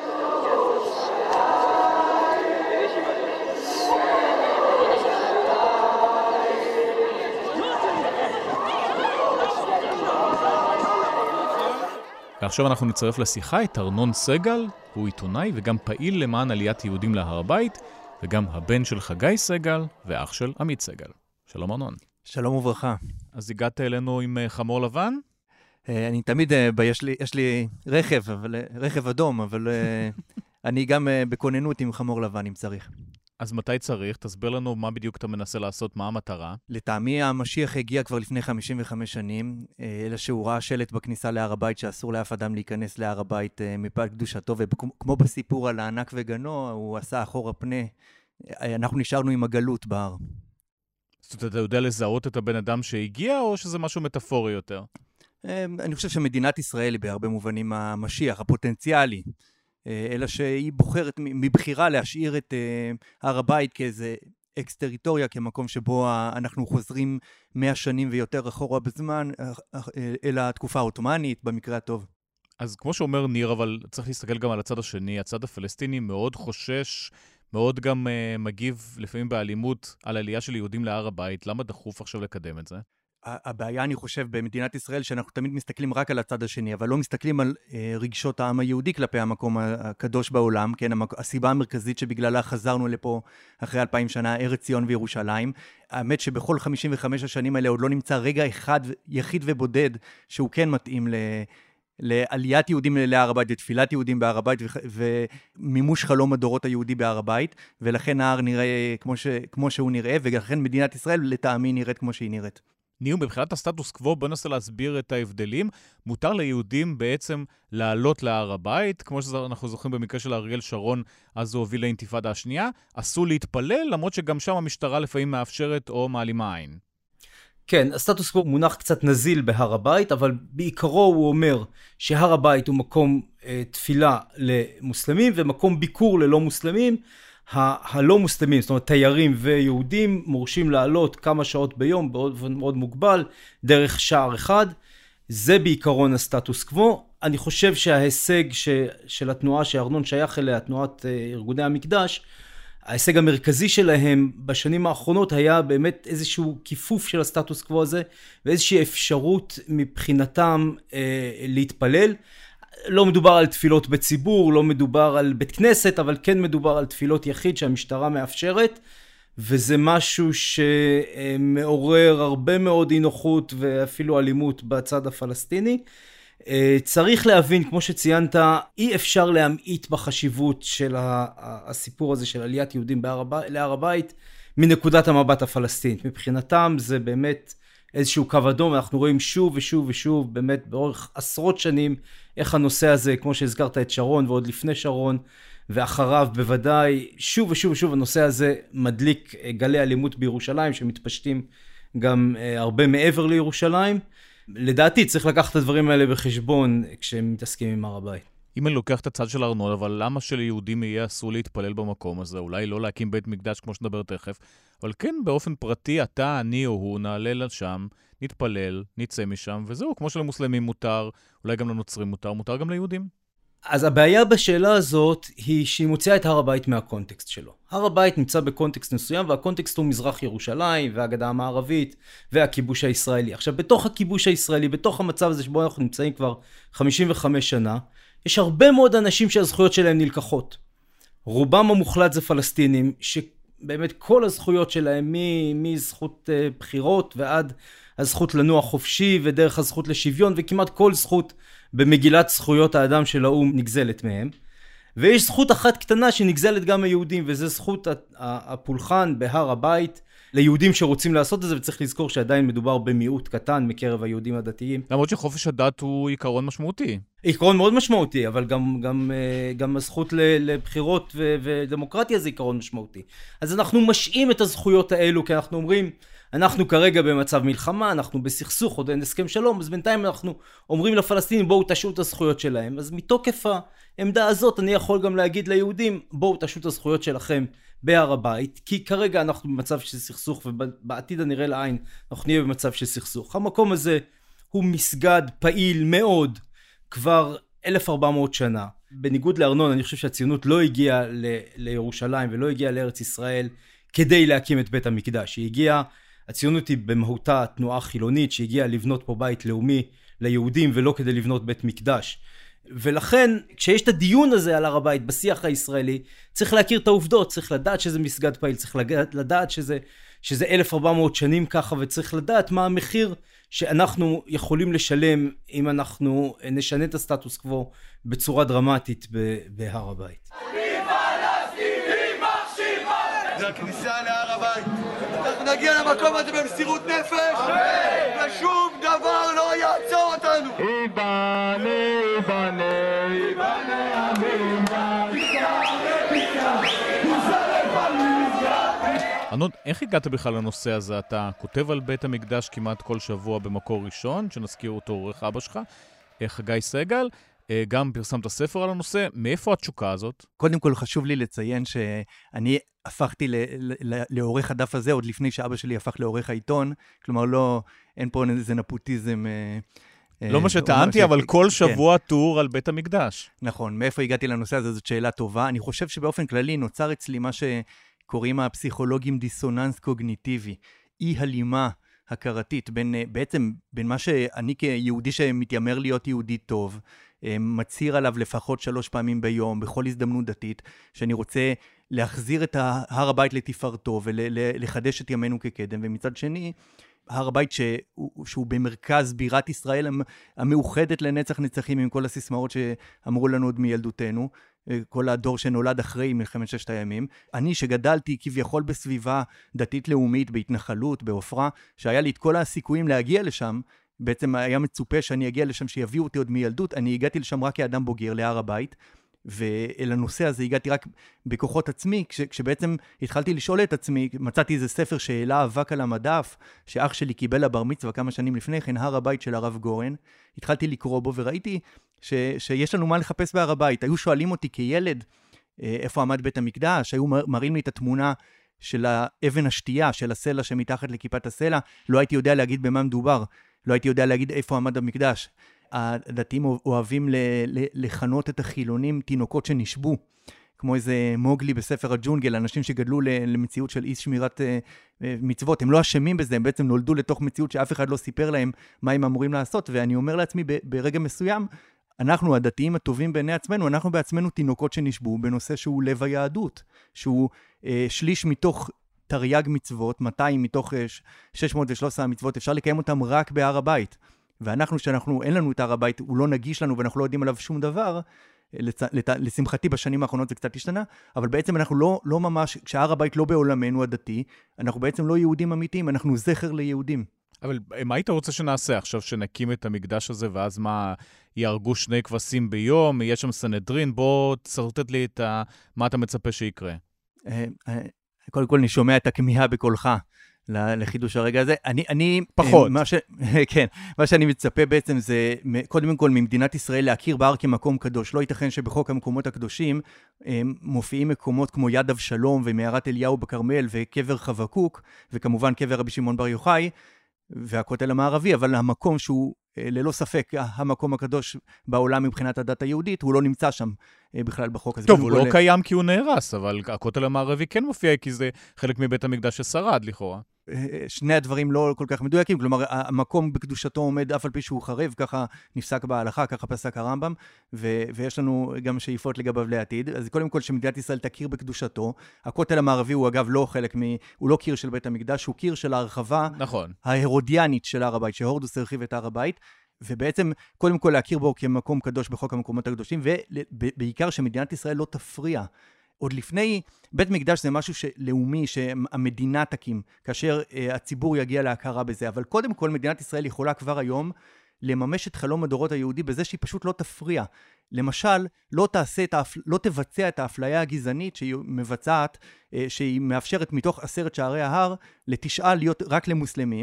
ועכשיו אנחנו נצרף לשיחה את ארנון סגל, הוא עיתונאי וגם פעיל למען עליית יהודים להר הבית, וגם הבן של חגי סגל ואח של עמית סגל. שלום ארנון. שלום וברכה. אז הגעת אלינו עם חמור לבן? אני תמיד, יש לי רכב אדום, אבל אני גם בכוננות עם חמור לבן אם צריך. אז מתי צריך? תסביר לנו מה בדיוק אתה מנסה לעשות, מה המטרה. לטעמי המשיח הגיע כבר לפני 55 שנים, אלא שהוא ראה שלט בכניסה להר הבית שאסור לאף אדם להיכנס להר הבית מפאת קדושתו, וכמו בסיפור על הענק וגנו, הוא עשה אחורה פנה, אנחנו נשארנו עם הגלות בהר. זאת אומרת, אתה יודע לזהות את הבן אדם שהגיע, או שזה משהו מטאפורי יותר? אני חושב שמדינת ישראל היא בהרבה מובנים המשיח, הפוטנציאלי, אלא שהיא בוחרת מבחירה להשאיר את הר הבית כאיזה אקס-טריטוריה, כמקום שבו אנחנו חוזרים 100 שנים ויותר אחורה בזמן, אל התקופה העות'מאנית במקרה הטוב. אז כמו שאומר ניר, אבל צריך להסתכל גם על הצד השני, הצד הפלסטיני מאוד חושש, מאוד גם מגיב לפעמים באלימות על עלייה של יהודים להר הבית. למה דחוף עכשיו לקדם את זה? הבעיה, אני חושב, במדינת ישראל, שאנחנו תמיד מסתכלים רק על הצד השני, אבל לא מסתכלים על רגשות העם היהודי כלפי המקום הקדוש בעולם, כן? הסיבה המרכזית שבגללה חזרנו לפה אחרי 2000 שנה, ארץ ציון וירושלים. האמת שבכל 55 השנים האלה עוד לא נמצא רגע אחד יחיד ובודד, שהוא כן מתאים לעליית יהודים להר הבית, ותפילת יהודים בהר הבית, ומימוש חלום הדורות היהודי בהר הבית, ולכן ההר נראה כמו שהוא נראה, ולכן מדינת ישראל לטעמי נראית כמו שהיא נראית. ניר, מבחינת הסטטוס קוו, בוא ננסה להסביר את ההבדלים. מותר ליהודים בעצם לעלות להר הבית, כמו שאנחנו זוכרים במקרה של אריאל שרון, אז הוא הוביל לאינתיפאדה השנייה. עשו להתפלל, למרות שגם שם המשטרה לפעמים מאפשרת או מעלימה עין. כן, הסטטוס קוו מונח קצת נזיל בהר הבית, אבל בעיקרו הוא אומר שהר הבית הוא מקום תפילה למוסלמים, ומקום ביקור ללא מוסלמים. הלא מוסלמים, זאת אומרת תיירים ויהודים, מורשים לעלות כמה שעות ביום, באופן מאוד מוגבל, דרך שער אחד. זה בעיקרון הסטטוס קוו. אני חושב שההישג של התנועה שארנון שייך אליה, תנועת ארגוני המקדש, ההישג המרכזי שלהם בשנים האחרונות היה באמת איזשהו כיפוף של הסטטוס קוו הזה, ואיזושהי אפשרות מבחינתם להתפלל. לא מדובר על תפילות בציבור, לא מדובר על בית כנסת, אבל כן מדובר על תפילות יחיד שהמשטרה מאפשרת, וזה משהו שמעורר הרבה מאוד אי-נוחות ואפילו אלימות בצד הפלסטיני. צריך להבין, כמו שציינת, אי אפשר להמעיט בחשיבות של הסיפור הזה של עליית יהודים להר הבית מנקודת המבט הפלסטינית. מבחינתם זה באמת איזשהו קו אדום, אנחנו רואים שוב ושוב ושוב, באמת באורך עשרות שנים, איך הנושא הזה, כמו שהזכרת את שרון ועוד לפני שרון, ואחריו בוודאי, שוב ושוב ושוב הנושא הזה מדליק גלי אלימות בירושלים, שמתפשטים גם הרבה מעבר לירושלים. לדעתי צריך לקחת את הדברים האלה בחשבון כשהם מתעסקים עם הר הבית. אם אני לוקח את הצד של ארנון, אבל למה שליהודים יהיה אסור להתפלל במקום הזה? אולי לא להקים בית מקדש כמו שנדבר תכף, אבל כן באופן פרטי, אתה, אני או הוא, נעלה לשם, נתפלל, נצא משם, וזהו, כמו שלמוסלמים מותר, אולי גם לנוצרים מותר גם ליהודים. אז הבעיה בשאלה הזאת היא שהיא מוציאה את הר הבית מהקונטקסט שלו. הר הבית נמצא בקונטקסט מסוים, והקונטקסט הוא מזרח ירושלים, והגדה המערבית, והכיבוש הישראלי. עכשיו, בתוך הכיבוש הישראלי, בתוך המצב הזה שבו אנחנו נמצאים כבר 55 שנה, יש הרבה מאוד אנשים שהזכויות שלהם נלקחות. רובם המוחלט זה פלסטינים, שבאמת כל הזכויות שלהם, מזכות בחירות ועד הזכות לנוע חופשי, ודרך הזכות לשוויון, וכמעט כל זכות במגילת זכויות האדם של האו"ם נגזלת מהם. ויש זכות אחת קטנה שנגזלת גם היהודים, וזה זכות הפולחן בהר הבית, ליהודים שרוצים לעשות את זה, וצריך לזכור שעדיין מדובר במיעוט קטן מקרב היהודים הדתיים. למרות שחופש הדת הוא עיקרון משמעותי. עיקרון מאוד משמעותי, אבל גם הזכות לבחירות ודמוקרטיה זה עיקרון משמעותי. אז אנחנו משאים את הזכויות האלו, כי אנחנו אומרים, אנחנו כרגע במצב מלחמה, אנחנו בסכסוך, עוד אין הסכם שלום, אז בינתיים אנחנו אומרים לפלסטינים, בואו תשאו את הזכויות שלהם. אז מתוקף העמדה הזאת אני יכול גם להגיד ליהודים, בואו תעשו את הזכויות שלכם בהר הבית, כי כרגע אנחנו במצב של סכסוך, ובעתיד הנראה לעין אנחנו נהיה במצב של סכסוך. המקום הזה הוא מסגד פעיל מאוד, כבר 1400 שנה. בניגוד לארנון, אני חושב שהציונות לא הגיעה לירושלים ולא הגיעה לארץ ישראל כדי להקים את בית המקדש. הציונות היא במהותה תנועה חילונית שהגיעה לבנות פה בית לאומי ליהודים ולא כדי לבנות בית מקדש. ולכן כשיש את הדיון הזה על הר הבית בשיח הישראלי, צריך להכיר את העובדות, צריך לדעת שזה מסגד פעיל, צריך לדעת שזה 1400 שנים ככה, וצריך לדעת מה המחיר שאנחנו יכולים לשלם אם אנחנו נשנה את הסטטוס קוו בצורה דרמטית בהר הבית. זה הכניסה להר הבית. אנחנו נגיע למקום הזה במסירות נפש, ושום דבר לא יעצור אותנו. איבנה, איבנה, איבנה, אמינה, ארנון, איך הגעת בכלל לנושא הזה? אתה כותב על בית המקדש כמעט כל שבוע במקור ראשון, שנזכיר אותו עורך אבא שלך, חגי סגל, גם פרסמת ספר על הנושא. מאיפה התשוקה הזאת? קודם כל חשוב לי לציין שאני הפכתי לעורך הדף הזה עוד לפני שאבא שלי הפך לעורך העיתון, כלומר לא, אין פה איזה נפוטיזם. לא מה שטענתי, אבל כל שבוע טור על בית המקדש. נכון, מאיפה הגעתי לנושא הזה? זאת שאלה טובה. אני חושב שבאופן כללי נוצר אצלי מה שקוראים הפסיכולוגים דיסוננס קוגניטיבי, אי הלימה הכרתית בעצם בין מה שאני כיהודי שמתיימר להיות יהודי טוב, מצהיר עליו לפחות 3 פעמים ביום, בכל הזדמנות דתית, שאני רוצה להחזיר את הר הבית לתפארתו ולחדש את ימינו כקדם, ומצד שני, הר הבית שהוא במרכז בירת ישראל המאוחדת לנצח נצחים עם כל הסיסמאות שאמרו לנו עוד מילדותנו, כל הדור שנולד אחרי מלחמת 6 הימים. אני שגדלתי כביכול בסביבה דתית לאומית, בהתנחלות, בעופרה, שהיה לי את כל הסיכויים להגיע לשם, בעצם היה מצופה שאני אגיע לשם שיביאו אותי עוד מילדות, אני הגעתי לשם רק כאדם בוגר להר הבית, ואל הנושא הזה הגעתי רק בכוחות עצמי, כשבעצם התחלתי לשאול את עצמי, מצאתי איזה ספר שהעלה אבק על המדף, שאח שלי קיבל לבר מצווה כמה שנים לפני כן, הר הבית של הרב גורן, התחלתי לקרוא בו וראיתי שיש לנו מה לחפש בהר הבית. היו שואלים אותי כילד, איפה עמד בית המקדש, היו מראים לי את התמונה של האבן השתייה, של הסלע שמתחת לכיפת הסלע, לא הייתי יודע להגיד במה מדובר, לא הייתי יודע להגיד איפה עמד המקדש. הדתיים אוהבים לכנות את החילונים תינוקות שנשבו, כמו איזה מוגלי בספר הג'ונגל, אנשים שגדלו למציאות של אי שמירת מצוות. הם לא אשמים בזה, הם בעצם נולדו לתוך מציאות שאף אחד לא סיפר להם מה הם אמורים לעשות, ואני אומר לעצמי ברגע מסוים, אנחנו הדתיים הטובים בעיני עצמנו, אנחנו בעצמנו תינוקות שנשבו בנושא שהוא לב היהדות, שהוא שליש מתוך תרי"ג מצוות, 200 מתוך 613 מצוות, אפשר לקיים אותם רק בהר הבית. ואנחנו, שאנחנו, אין לנו את הר הבית, הוא לא נגיש לנו ואנחנו לא יודעים עליו שום דבר, לשמחתי בשנים האחרונות זה קצת השתנה, אבל בעצם אנחנו לא ממש, כשהר הבית לא בעולמנו הדתי, אנחנו בעצם לא יהודים אמיתיים, אנחנו זכר ליהודים. אבל מה היית רוצה שנעשה עכשיו שנקים את המקדש הזה, ואז מה, יהרגו 2 כבשים ביום, יש שם סנהדרין, בוא תסרטט לי מה אתה מצפה שיקרה. קודם כל אני שומע את הכמיהה בקולך. לחידוש הרגע הזה. אני פחות. כן, מה שאני מצפה בעצם זה, קודם כל ממדינת ישראל להכיר בהר כמקום קדוש. לא ייתכן שבחוק המקומות הקדושים מופיעים מקומות כמו יד אבשלום ומערת אליהו בכרמל וקבר חבקוק, וכמובן קבר רבי שמעון בר יוחאי והכותל המערבי, אבל המקום שהוא ללא ספק המקום הקדוש בעולם מבחינת הדת היהודית, הוא לא נמצא שם בכלל בחוק הזה. טוב, הוא לא קיים כי הוא נהרס, אבל הכותל המערבי כן מופיע כי זה חלק מבית המקדש ששרד לכאורה. שני הדברים לא כל כך מדויקים, כלומר המקום בקדושתו עומד אף על פי שהוא חרב, ככה נפסק בהלכה, ככה פסק הרמב"ם, ויש לנו גם שאיפות לגביו לעתיד. אז קודם כל שמדינת ישראל תכיר בקדושתו. הכותל המערבי הוא אגב לא חלק הוא לא קיר של בית המקדש, הוא קיר של ההרחבה ההרודיאנית של הר הבית, שהורדוס הרחיב את הר הבית, ובעצם קודם כל להכיר בו כמקום קדוש בחוק המקומות הקדושים, ובעיקר שמדינת ישראל לא תפריע. עוד לפני, בית מקדש זה משהו לאומי שהמדינה תקים, כאשר הציבור יגיע להכרה בזה, אבל קודם כל מדינת ישראל יכולה כבר היום לממש את חלום הדורות היהודי בזה שהיא פשוט לא תפריע. למשל, לא תבצע את האפליה הגזענית שהיא מבצעת, שהיא מאפשרת מתוך 10 שערי ההר ל9 להיות רק למוסלמים,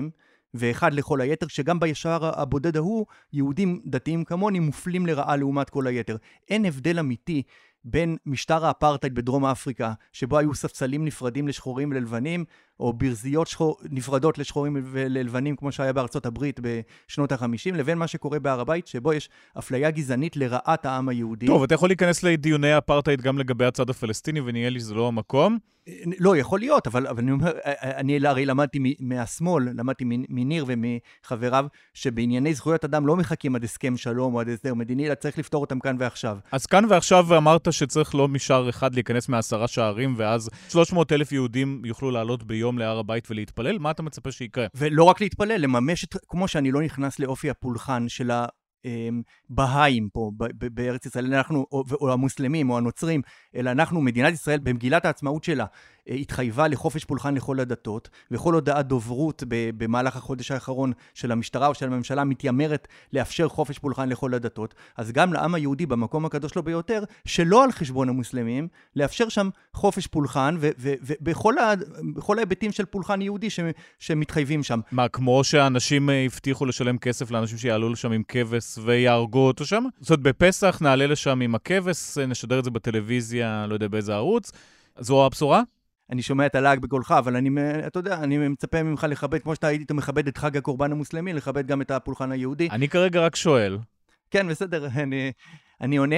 ואחד לכל היתר, שגם בישר הבודד ההוא, יהודים דתיים כמוני מופלים לרעה לעומת כל היתר. אין הבדל אמיתי בין משטר האפרטהייד בדרום אפריקה, שבו היו ספסלים נפרדים לשחורים וללבנים, או ברזיות נפרדות לשחורים וללבנים, כמו שהיה בארצות הברית בשנות ה-50, לבין מה שקורה בהר הבית, שבו יש אפליה גזענית לרעת העם היהודי. טוב, אתה יכול להיכנס לדיוני האפרטהייד גם לגבי הצד הפלסטיני, ונראה לי שזה לא המקום. לא, יכול להיות, אבל אני אומר, אני הרי למדתי מהשמאל, למדתי מניר ומחבריו, שבענייני זכויות אדם לא מחכים עד הסכם שלום או עד הסדר מדיני, אלא צריך לפתור אותם כאן ועכשיו. אז כאן ועכשיו אמרת שצריך לא משער אחד להיכנס מ10 שערים, ואז 300,000 יהודים יוכלו לעלות ביום להר הבית ולהתפלל. מה אתה מצפה שיקרה? ולא רק להתפלל, לממש את, כמו שאני לא נכנס לאופי הפולחן של בהאים פה בארץ ישראל, אנחנו, או המוסלמים או הנוצרים, אלא אנחנו, מדינת ישראל, במגילת העצמאות שלה, התחייבה לחופש פולחן לכל הדתות, וכל הודעת דוברות במהלך החודש האחרון של המשטרה או של הממשלה מתיימרת לאפשר חופש פולחן לכל הדתות, אז גם לעם היהודי במקום הקדוש לו ביותר, שלא על חשבון המוסלמים, לאפשר שם חופש פולחן, ובכל ההיבטים של פולחן יהודי שמתחייבים שם. מה, כמו שהאנשים הבטיחו לשלם כסף לאנשים שיעלו לשם עם כבש ויהרגו אותו שם? זאת אומרת, בפסח נעלה לשם עם הכבש, נשדר את זה בטלוויזיה, לא יודע באיזה ערוץ. זו הבשורה? אני שומע את הלהג בקולך, אבל אתה יודע, אני מצפה ממך לכבד, כמו שאתה היית מכבד את חג הקורבן המוסלמי, לכבד גם את הפולחן היהודי. אני כרגע רק שואל. כן, בסדר, אני עונה.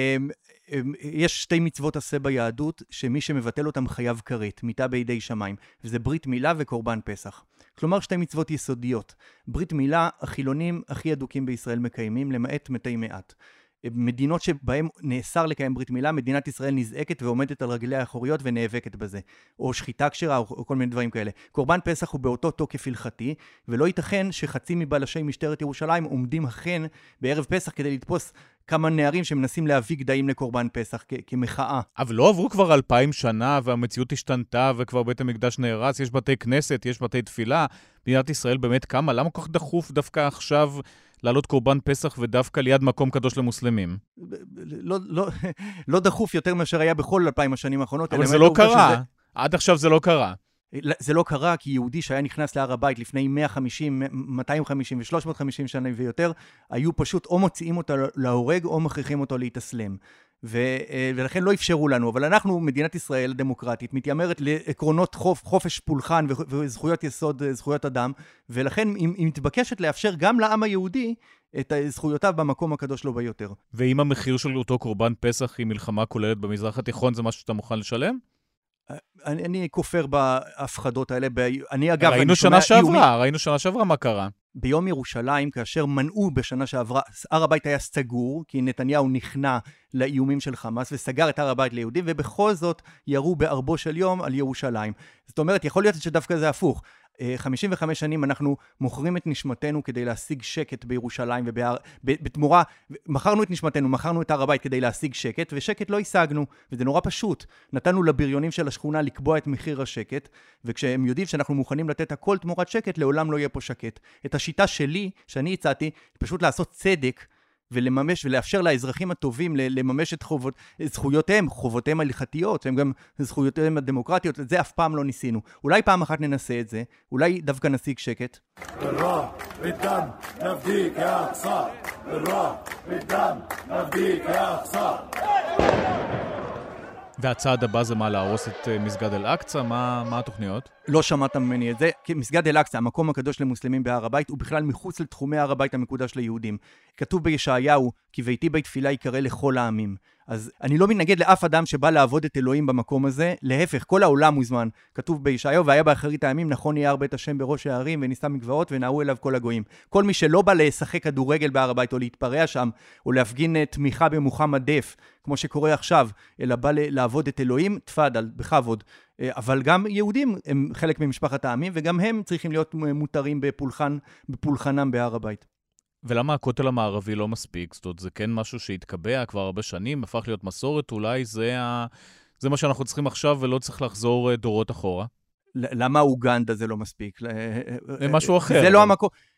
יש 2 מצוות עשה ביהדות, שמי שמבטל אותם חייב כרת, מיתה בידי שמיים, וזה ברית מילה וקורבן פסח. כלומר, 2 מצוות יסודיות. ברית מילה, החילונים הכי אדוקים בישראל מקיימים, למעט מתי מעט. מדינות שבהן נאסר לקיים ברית מילה, מדינת ישראל נזעקת ועומדת על רגליה האחוריות ונאבקת בזה. או שחיטה כשרה, או כל מיני דברים כאלה. קורבן פסח הוא באותו תוקף הלכתי, ולא ייתכן שחצי מבלשי משטרת ירושלים עומדים אכן בערב פסח כדי לתפוס כמה נערים שמנסים להביא גדיים לקורבן פסח כמחאה. אבל לא עברו כבר 2000 שנה, והמציאות השתנתה, וכבר בית המקדש נהרס, יש בתי כנסת, יש בתי תפילה. מדינת ישראל באמת קמה. למה כל כך דחוף דווקא עכשיו לעלות קורבן פסח ודווקא ליד מקום קדוש למוסלמים? לא דחוף יותר מאשר היה בכל 2000 השנים האחרונות. אבל זה לא קרה. עד עכשיו זה לא קרה. זה לא קרה כי יהודי שהיה נכנס להר הבית לפני 150, 250 ו-350 שנה ויותר, היו פשוט או מוציאים אותו להורג או מכריחים אותו להתאסלם. ולכן לא אפשרו לנו, אבל אנחנו, מדינת ישראל הדמוקרטית, מתיימרת לעקרונות חופש פולחן וזכויות יסוד, זכויות אדם, ולכן היא מתבקשת לאפשר גם לעם היהודי את זכויותיו במקום הקדוש לו ביותר. ואם המחיר של אותו קורבן פסח היא מלחמה כוללת במזרח התיכון, זה משהו שאתה מוכן לשלם? אני כופר בהפחדות האלה. אני אגב, ראינו שנה שעברה מה קרה. ביום ירושלים, כאשר מנעו בשנה שעברה, הר הבית היה סגור, כי נתניהו נכנע לאיומים של חמאס, וסגר את הר הבית ליהודים, ובכל זאת ירו בערבו של יום על ירושלים. זאת אומרת, יכול להיות שדווקא זה הפוך. 55 שנים אנחנו מוכרים את נשמתנו כדי להשיג שקט בירושלים, ובתמורה, מכרנו את נשמתנו, מכרנו את הר הבית כדי להשיג שקט, ושקט לא השגנו, וזה נורא פשוט. נתנו לבריונים של השכונה לקבוע את מחיר השקט, וכשהם יודעים שאנחנו מוכנים לתת הכל תמורת שקט, לעולם לא יהיה פה שקט. את השיטה שלי, שאני הצעתי, פשוט לעשות צדק, ולממש ולאפשר לאזרחים הטובים לממש את זכויותיהם, חובותיהם ההלכתיות, הם גם זכויותיהם הדמוקרטיות, את זה אף פעם לא ניסינו. אולי פעם אחת ננסה את זה, אולי דווקא נשיג שקט. بالروح بالدم نفديك يا أقصى بالروح بالدم نفديك يا أقصى. והצעד הבא זה מה, להרוס את מסגד אל-אקצא? מה התוכניות? לא שמעת ממני את זה, כי מסגד אל-אקצא, המקום הקדוש למוסלמים בהר הבית, הוא בכלל מחוץ לתחומי הר הבית המקודש ליהודים. כתוב בישעיהו, כי ביתי בית תפילה יקרא לכל העמים. אז אני לא מתנגד לאף אדם שבא לעבוד את אלוהים במקום הזה, להפך, כל העולם מוזמן. כתוב בישעיהו, והיה באחרית הימים, נכון יהיה בית השם בראש הערים, ונישא מגבעות, ונערו אליו כל הגויים. כל מי שלא בא לשחק כדורגל בהר הבית, או להתפרע שם, או להפגין תמיכה במוחמד דף, כמו שקורה עכשיו, אלא בא לעבוד את אלוהים, תפדל, בכבוד. אבל גם יהודים הם חלק ממשפחת העמים, וגם הם צריכים להיות מותרים בפולחנם בהר הבית. ולמה הכותל המערבי לא מספיק? זאת אומרת, זה כן משהו שהתקבע כבר הרבה שנים, הפך להיות מסורת, אולי זה מה שאנחנו צריכים עכשיו, ולא צריך לחזור דורות אחורה? למה אוגנדה זה לא מספיק? זה משהו אחר. זה לא המקום.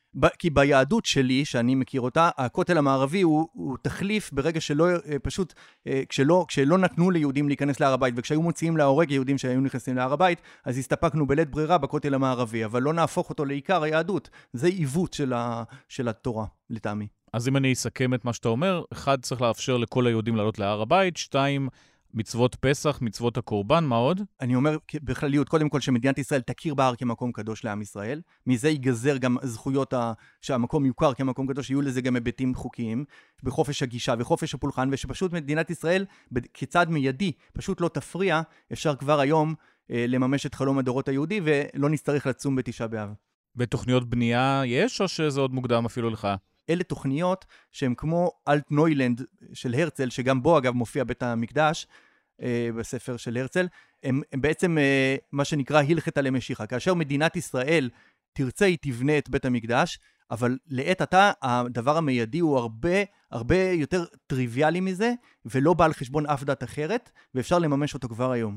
כי ביהדות שלי, שאני מכיר אותה, הכותל המערבי הוא תחליף ברגע שלא, פשוט, כשלא נתנו ליהודים להיכנס להר הבית, וכשהיו מוציאים להורג יהודים שהיו נכנסים להר הבית, אז הסתפקנו בלית ברירה בכותל המערבי, אבל לא נהפוך אותו לעיקר היהדות. זה עיוות של התורה, לטעמי. אז אם אני אסכם את מה שאתה אומר, 1, צריך לאפשר לכל היהודים לעלות להר הבית, 2, מצוות פסח, מצוות הקורבן, מה עוד? אני אומר בכלליות, קודם כל שמדינת ישראל תכיר בהר כמקום קדוש לעם ישראל, מזה ייגזר גם זכויות שהמקום יוכר כמקום קדוש, יהיו לזה גם היבטים חוקיים, בחופש הגישה וחופש הפולחן, ושפשוט מדינת ישראל כצעד מיידי פשוט לא תפריע, אפשר כבר היום לממש את חלום הדורות היהודי, ולא נצטרך לצום בתשעה באב. בתוכניות בנייה יש, או שזה עוד מוקדם אפילו לך? אלה תוכניות שהן כמו אלטנוילנד של הרצל, שגם בו אגב מופיע בית המקדש, בספר של הרצל, הם בעצם מה שנקרא הלכתה למשיחה. כאשר מדינת ישראל תרצה, היא תבנה את בית המקדש, אבל לעת עתה הדבר המיידי הוא הרבה יותר טריוויאלי מזה, ולא בא על חשבון אף דת אחרת, ואפשר לממש אותו כבר היום.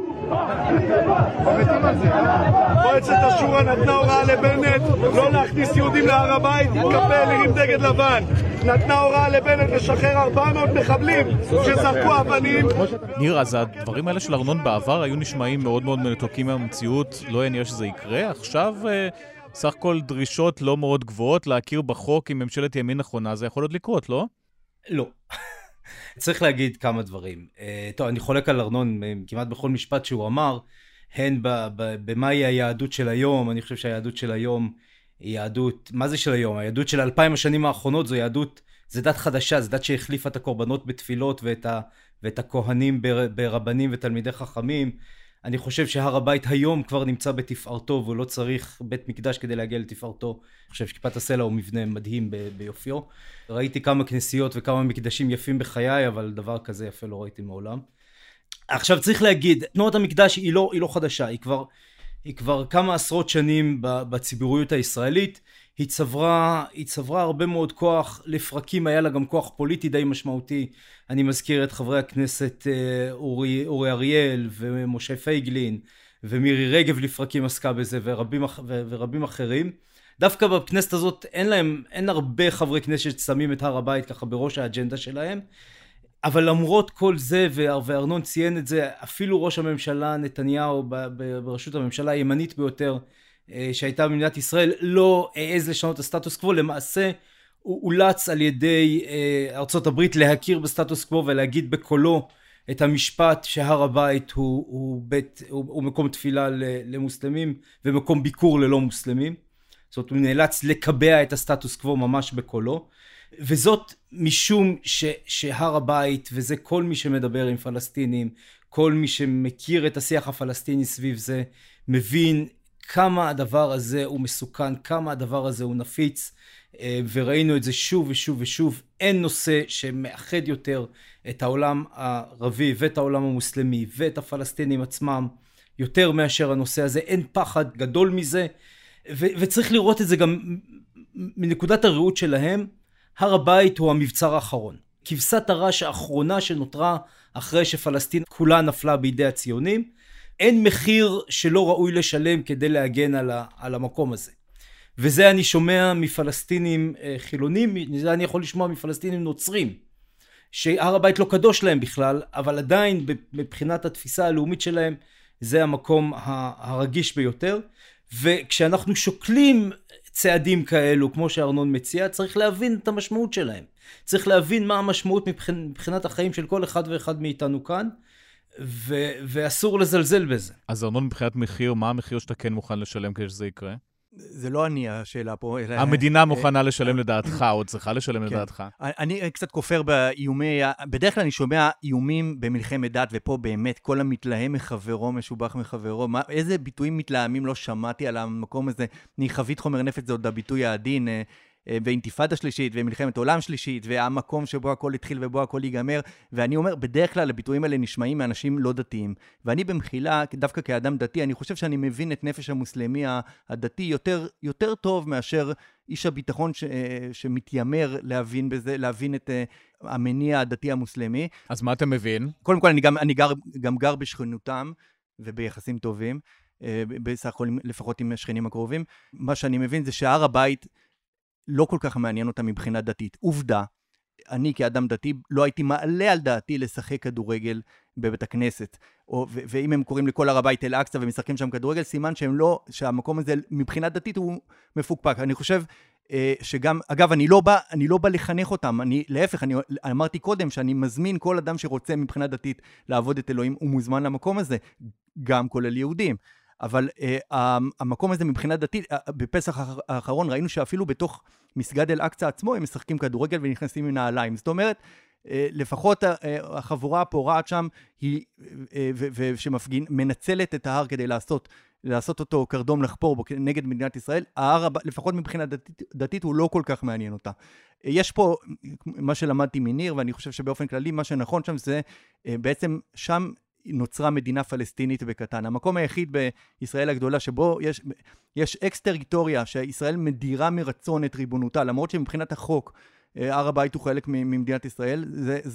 מועצת השורא נתנה הוראה לבנט לא להכניס יהודים להר הבית, התקפל, הרים דגל לבן. נתנה הוראה לבנט לשחרר 400 מחבלים שזרקו אבנים. ניר, אז הדברים האלה של ארנון בעבר היו נשמעים מאוד מאוד מנותקים מהמציאות, לא היה נראה שזה יקרה. עכשיו סך כל דרישות לא מאוד גבוהות להכיר בחוק עם ממשלת ימין נכונה, זה יכול עוד לקרות, לא? לא. צריך להגיד כמה דברים. טוב, אני חולק על ארנון כמעט בכל משפט שהוא אמר, הן במהי היהדות של היום. אני חושב שהיהדות של היום היא יהדות, מה זה של היום? היהדות של 2000 השנים האחרונות זו יהדות, זה דת חדשה, זה דת שהחליפה את הקורבנות בתפילות ואת הכהנים ברבנים ותלמידי חכמים. אני חושב שהר הבית היום כבר נמצא בתפארתו, והוא לא צריך בית מקדש כדי להגיע לתפארתו. אני חושב שכיפת הסלע הוא מבנה מדהים ביופיו. ראיתי כמה כנסיות וכמה מקדשים יפים בחיי, אבל דבר כזה יפה לא ראיתי מעולם. עכשיו צריך להגיד, תנועת המקדש היא לא חדשה, היא כבר כמה עשרות שנים בציבוריות הישראלית. היא צברה הרבה מאוד כוח, לפרקים היה לה גם כוח פוליטי די משמעותי. אני מזכיר את חברי הכנסת אורי אריאל ומשה פייגלין ומירי רגב לפרקים עסקה בזה ורבים אחרים. דווקא בכנסת הזאת אין הרבה חברי כנסת ששמים את הר הבית ככה בראש האג'נדה שלהם. אבל למרות כל זה, וארנון ציין את זה, אפילו ראש הממשלה נתניהו בראשות הממשלה הימנית ביותר שהייתה במדינת ישראל לא העז לשנות את הסטטוס קוו. למעשה הוא אולץ על ידי ארצות הברית להכיר בסטטוס קוו ולהגיד בקולו את המשפט שהר הבית הוא מקום תפילה למוסלמים ומקום ביקור ללא מוסלמים. זאת אומרת, הוא נאלץ לקבע את הסטטוס קוו ממש בקולו, וזאת משום שהר הבית, וזה כל מי שמדבר עם פלסטינים, כל מי שמכיר את השיח הפלסטיני סביב זה, מבין כמה הדבר הזה הוא מסוכן, כמה הדבר הזה הוא נפיץ, וראינו את זה שוב ושוב ושוב. אין נושא שמאחד יותר את העולם הערבי ואת העולם המוסלמי ואת הפלסטינים עצמם, יותר מאשר הנושא הזה. אין פחד גדול מזה, וצריך לראות את זה גם מנקודת הראות שלהם. הר הבית הוא המבצר האחרון, כבשת הרש האחרונה שנותרה אחרי שפלסטין כולה נפלה בידי הציונים. אין מחיר שלא ראוי לשלם כדי להגן על המקום הזה. וזה אני שומע מפלסטינים חילונים, זה אני יכול לשמוע מפלסטינים נוצרים, שהר הבית לא קדוש להם בכלל, אבל עדיין מבחינת התפיסה הלאומית שלהם, זה המקום הרגיש ביותר. וכשאנחנו שוקלים צעדים כאלו, כמו שארנון מציע, צריך להבין את המשמעות שלהם. צריך להבין מה המשמעות מבחינת החיים של כל אחד ואחד מאיתנו כאן, ואסור לזלזל בזה. אז ארנון, מבחינת מחיר, מה המחיר שאתה כן מוכן לשלם כדי שזה יקרה? זה לא אני השאלה פה. המדינה מוכנה לשלם לדעתך, או צריכה לשלם לדעתך. אני קצת כופר באיומי, בדרך כלל אני שומע איומים במלחמת דת, ופה באמת כל המתלהם מחברו, משובח מחברו. איזה ביטויים מתלהמים לא שמעתי על המקום הזה? חבית חומר נפץ, זה עוד הביטוי העדין, ואינתיפאדה שלישית, ומלחמת עולם שלישית, והמקום שבו הכל התחיל ובו הכל ייגמר. ואני אומר, בדרך כלל הביטויים האלה נשמעים מאנשים לא דתיים. ואני במחילה, דווקא כאדם דתי, אני חושב שאני מבין את נפש המוסלמי הדתי יותר טוב מאשר איש הביטחון שמתיימר להבין בזה, להבין את המניע הדתי המוסלמי. אז מה אתה מבין? קודם כל, אני גם גר בשכנותם וביחסים טובים, בסך הכל לפחות עם השכנים הקרובים. מה שאני מבין זה שהר הבית לא כל כך מעניין אותם מבחינה דתית. עובדה, אני כאדם דתי לא הייתי מעלה על דעתי לשחק כדורגל בבית הכנסת, ואם הם קוראים לכל הר הבית אל-אקצא ומשחקים שם כדורגל, סימן שהמקום הזה מבחינה דתית הוא מפוקפק. אני חושב שגם, אגב, אני לא בא לחנך אותם, להפך, אני אמרתי קודם שאני מזמין כל אדם שרוצה מבחינה דתית לעבוד את אלוהים, הוא מוזמן למקום הזה, גם כולל יהודים. אבל המקום הזה מבחינה דתית, בפסח האחרון ראינו שאפילו בתוך מסגד אל-אקצא עצמו הם משחקים כדורגל ונכנסים עם נעליים. זאת אומרת, לפחות החבורה הפורעת שם היא, ושמפגין, מנצלת את ההר כדי לעשות אותו קרדום לחפור בו נגד מדינת ישראל. ההר, לפחות מבחינה דתית, הוא לא כל כך מעניין אותה. יש פה מה שלמדתי מניר, ואני חושב שבאופן כללי מה שנכון שם זה בעצם שם נוצרה מדינה פלסטינית בקטן. המקום היחיד בישראל הגדולה שבו יש אקס-טריטוריה שישראל מדירה מרצון את ריבונותה, למרות שמבחינת החוק הר הבית הוא חלק ממדינת ישראל,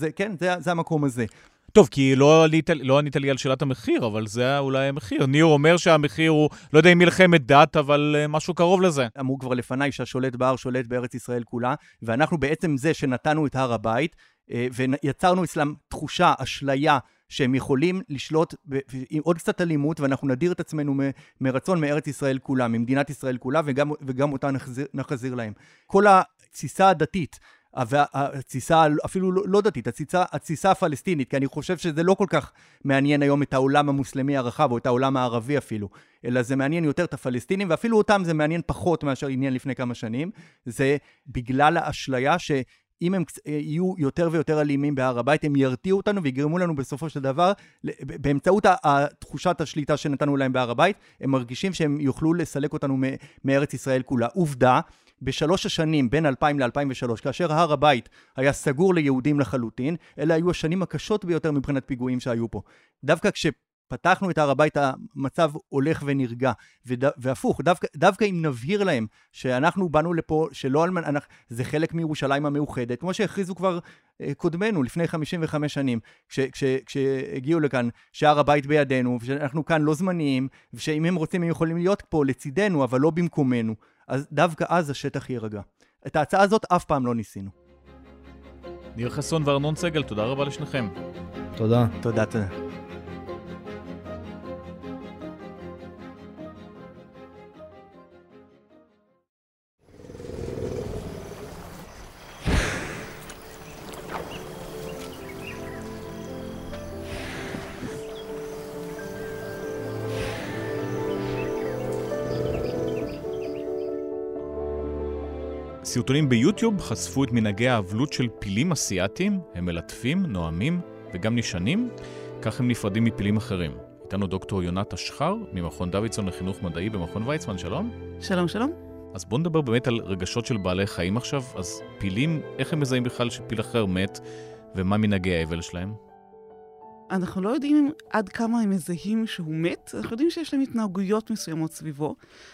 זה המקום הזה. טוב, כי לא ענית לי על שאלת המחיר, אבל זה אולי המחיר. ניר אומר שהמחיר הוא, לא יודע אם מלחמת דת, אבל משהו קרוב לזה. אמרו כבר לפניי שהשולט בהר שולט בארץ ישראל כולה, ואנחנו בעצם זה שנתנו את הר הבית, ויצרנו אצלם תחושה, אשליה, שהם יכולים לשלוט עם עוד קצת אלימות, ואנחנו נדיר את עצמנו מרצון מארץ ישראל כולה, ממדינת ישראל כולה, וגם אותה נחזיר להם. כל התסיסה הדתית, והתסיסה אפילו לא דתית, התסיסה הפלסטינית, כי אני חושב שזה לא כל כך מעניין היום את העולם המוסלמי הרחב, או את העולם הערבי אפילו, אלא זה מעניין יותר את הפלסטינים, ואפילו אותם זה מעניין פחות מאשר עניין לפני כמה שנים, זה בגלל האשליה אם הם יהיו יותר ויותר אלימים בהר הבית, הם ירתיעו אותנו ויגרמו לנו בסופו של דבר, באמצעות תחושת השליטה שנתנו להם בהר הבית, הם מרגישים שהם יוכלו לסלק אותנו מארץ ישראל כולה. עובדה, בשלוש השנים בין 2000 ל-2003, כאשר הר הבית היה סגור ליהודים לחלוטין, אלה היו השנים הקשות ביותר מבחינת פיגועים שהיו פה. דווקא פתחנו את הר הבית, המצב הולך ונרגע, והפוך, דווקא אם נבהיר להם שאנחנו באנו לפה, שלא זה חלק מירושלים המאוחדת, כמו שהכריזו כבר קודמנו לפני 55 שנים, כשהגיעו לכאן, שהר הבית בידינו, ושאנחנו כאן לא זמניים, ושאם הם רוצים הם יכולים להיות פה לצידנו, אבל לא במקומנו, אז דווקא אז השטח יירגע. את ההצעה הזאת אף פעם לא ניסינו. ניר חסון וארנון סגל, תודה רבה לשניכם. תודה. תודה. סרטונים ביוטיוב חשפו את מנהגי האבלות של פילים אסיאטיים, הם מלטפים, נועמים וגם נשענים, כך הם נפרדים מפילים אחרים. איתנו דוקטור יונת אשחר, ממכון דוידסון לחינוך מדעי במכון ויצמן, שלום. שלום, שלום. אז בואו נדבר באמת על רגשות של בעלי חיים עכשיו. אז פילים, איך הם מזהים בכלל שפיל אחר מת, ומה מנהגי האבל שלהם? אנחנו לא יודעים עד כמה הם מזהים שהוא מת, אנחנו יודעים שיש להם התנהגויות מסוימות סביבו,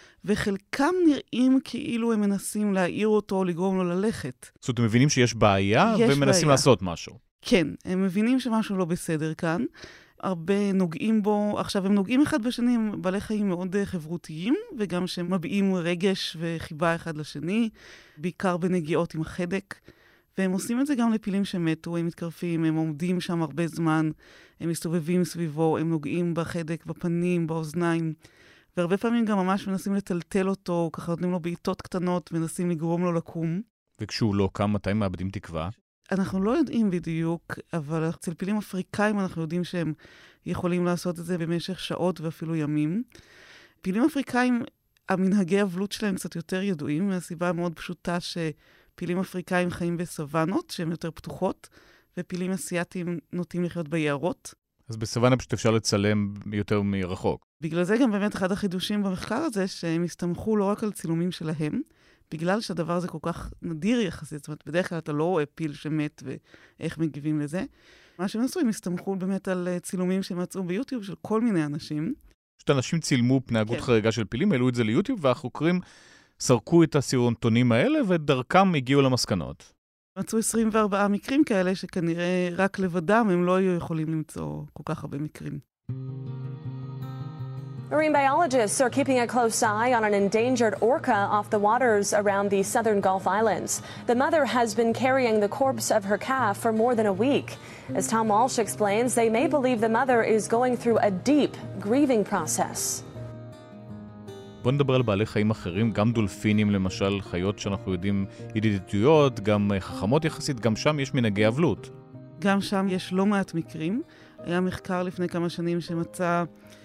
וחלקם נראים כאילו הם מנסים להעיר אותו או לגרום לו ללכת. זאת אומרת, הם מבינים שיש בעיה ומנסים לעשות משהו. כן, הם מבינים שמשהו לא בסדר כאן. הרבה נוגעים בו, עכשיו הם נוגעים אחד בשני, הם בעלי חיים מאוד חברותיים, וגם שהם מביעים רגש וחיבה אחד לשני, בעיקר בנגיעות עם החדק. והם עושים את זה גם לפילים שמתו, הם מתקרפים, הם עומדים שם הרבה זמן, הם מסתובבים סביבו, הם נוגעים בחדק, בפנים, באוזניים. והרבה פעמים גם ממש מנסים לטלטל אותו, ככה נותנים לו בעיטות קטנות, מנסים לגרום לו לקום. וכשהוא לא קם, מתי מאבדים תקווה? אנחנו לא יודעים בדיוק, אבל אצל פילים אפריקאים אנחנו יודעים שהם יכולים לעשות את זה במשך שעות ואפילו ימים. פילים אפריקאים, המנהגי אבלות שלהם קצת יותר ידועים, מהסיבה מאוד פשוטה שפילים אפריקאים חיים בסוונות, שהן יותר פתוחות, ופילים אסיאטיים נוטים לחיות ביערות. אז בסוואנה פשוט אפשר לצלם יותר מרחוק. בגלל זה גם באמת אחד החידושים במחקר הזה, שהם הסתמכו לא רק על צילומים שלהם, בגלל שהדבר הזה כל כך נדיר יחסית, זאת אומרת, בדרך כלל אתה לא רואה פיל שמת ואיך מגיבים לזה. מה שהם עשו, הם הסתמכו באמת על צילומים שהם מצאו ביוטיוב של כל מיני אנשים. פשוט אנשים צילמו פנהגות חריגה של פילים, העלו את זה ליוטיוב, והחוקרים סרקו את הסרטונים האלה, ודרכם הגיעו למסקנות. מצאו 24 מקרים כאלה, שכנראה רק לבדם הם לא היו יכולים למצוא כל כך הרבה מקרים. Marine biologists are keeping a close eye on an endangered orca off the waters around the southern Gulf Islands. The mother has been carrying the corpse of her calf for more than a week. As Tom Walsh explains, they may believe the mother is going through a deep grieving process. בוא נדבר על בעלי חיים אחרים, גם דולפינים למשל, חיות שאנחנו יודעים ידידותיות, גם חכמות יחסית, גם שם יש מנהגי אבלות. גם שם יש לא מעט מקרים. היה מחקר לפני כמה שנים שמצא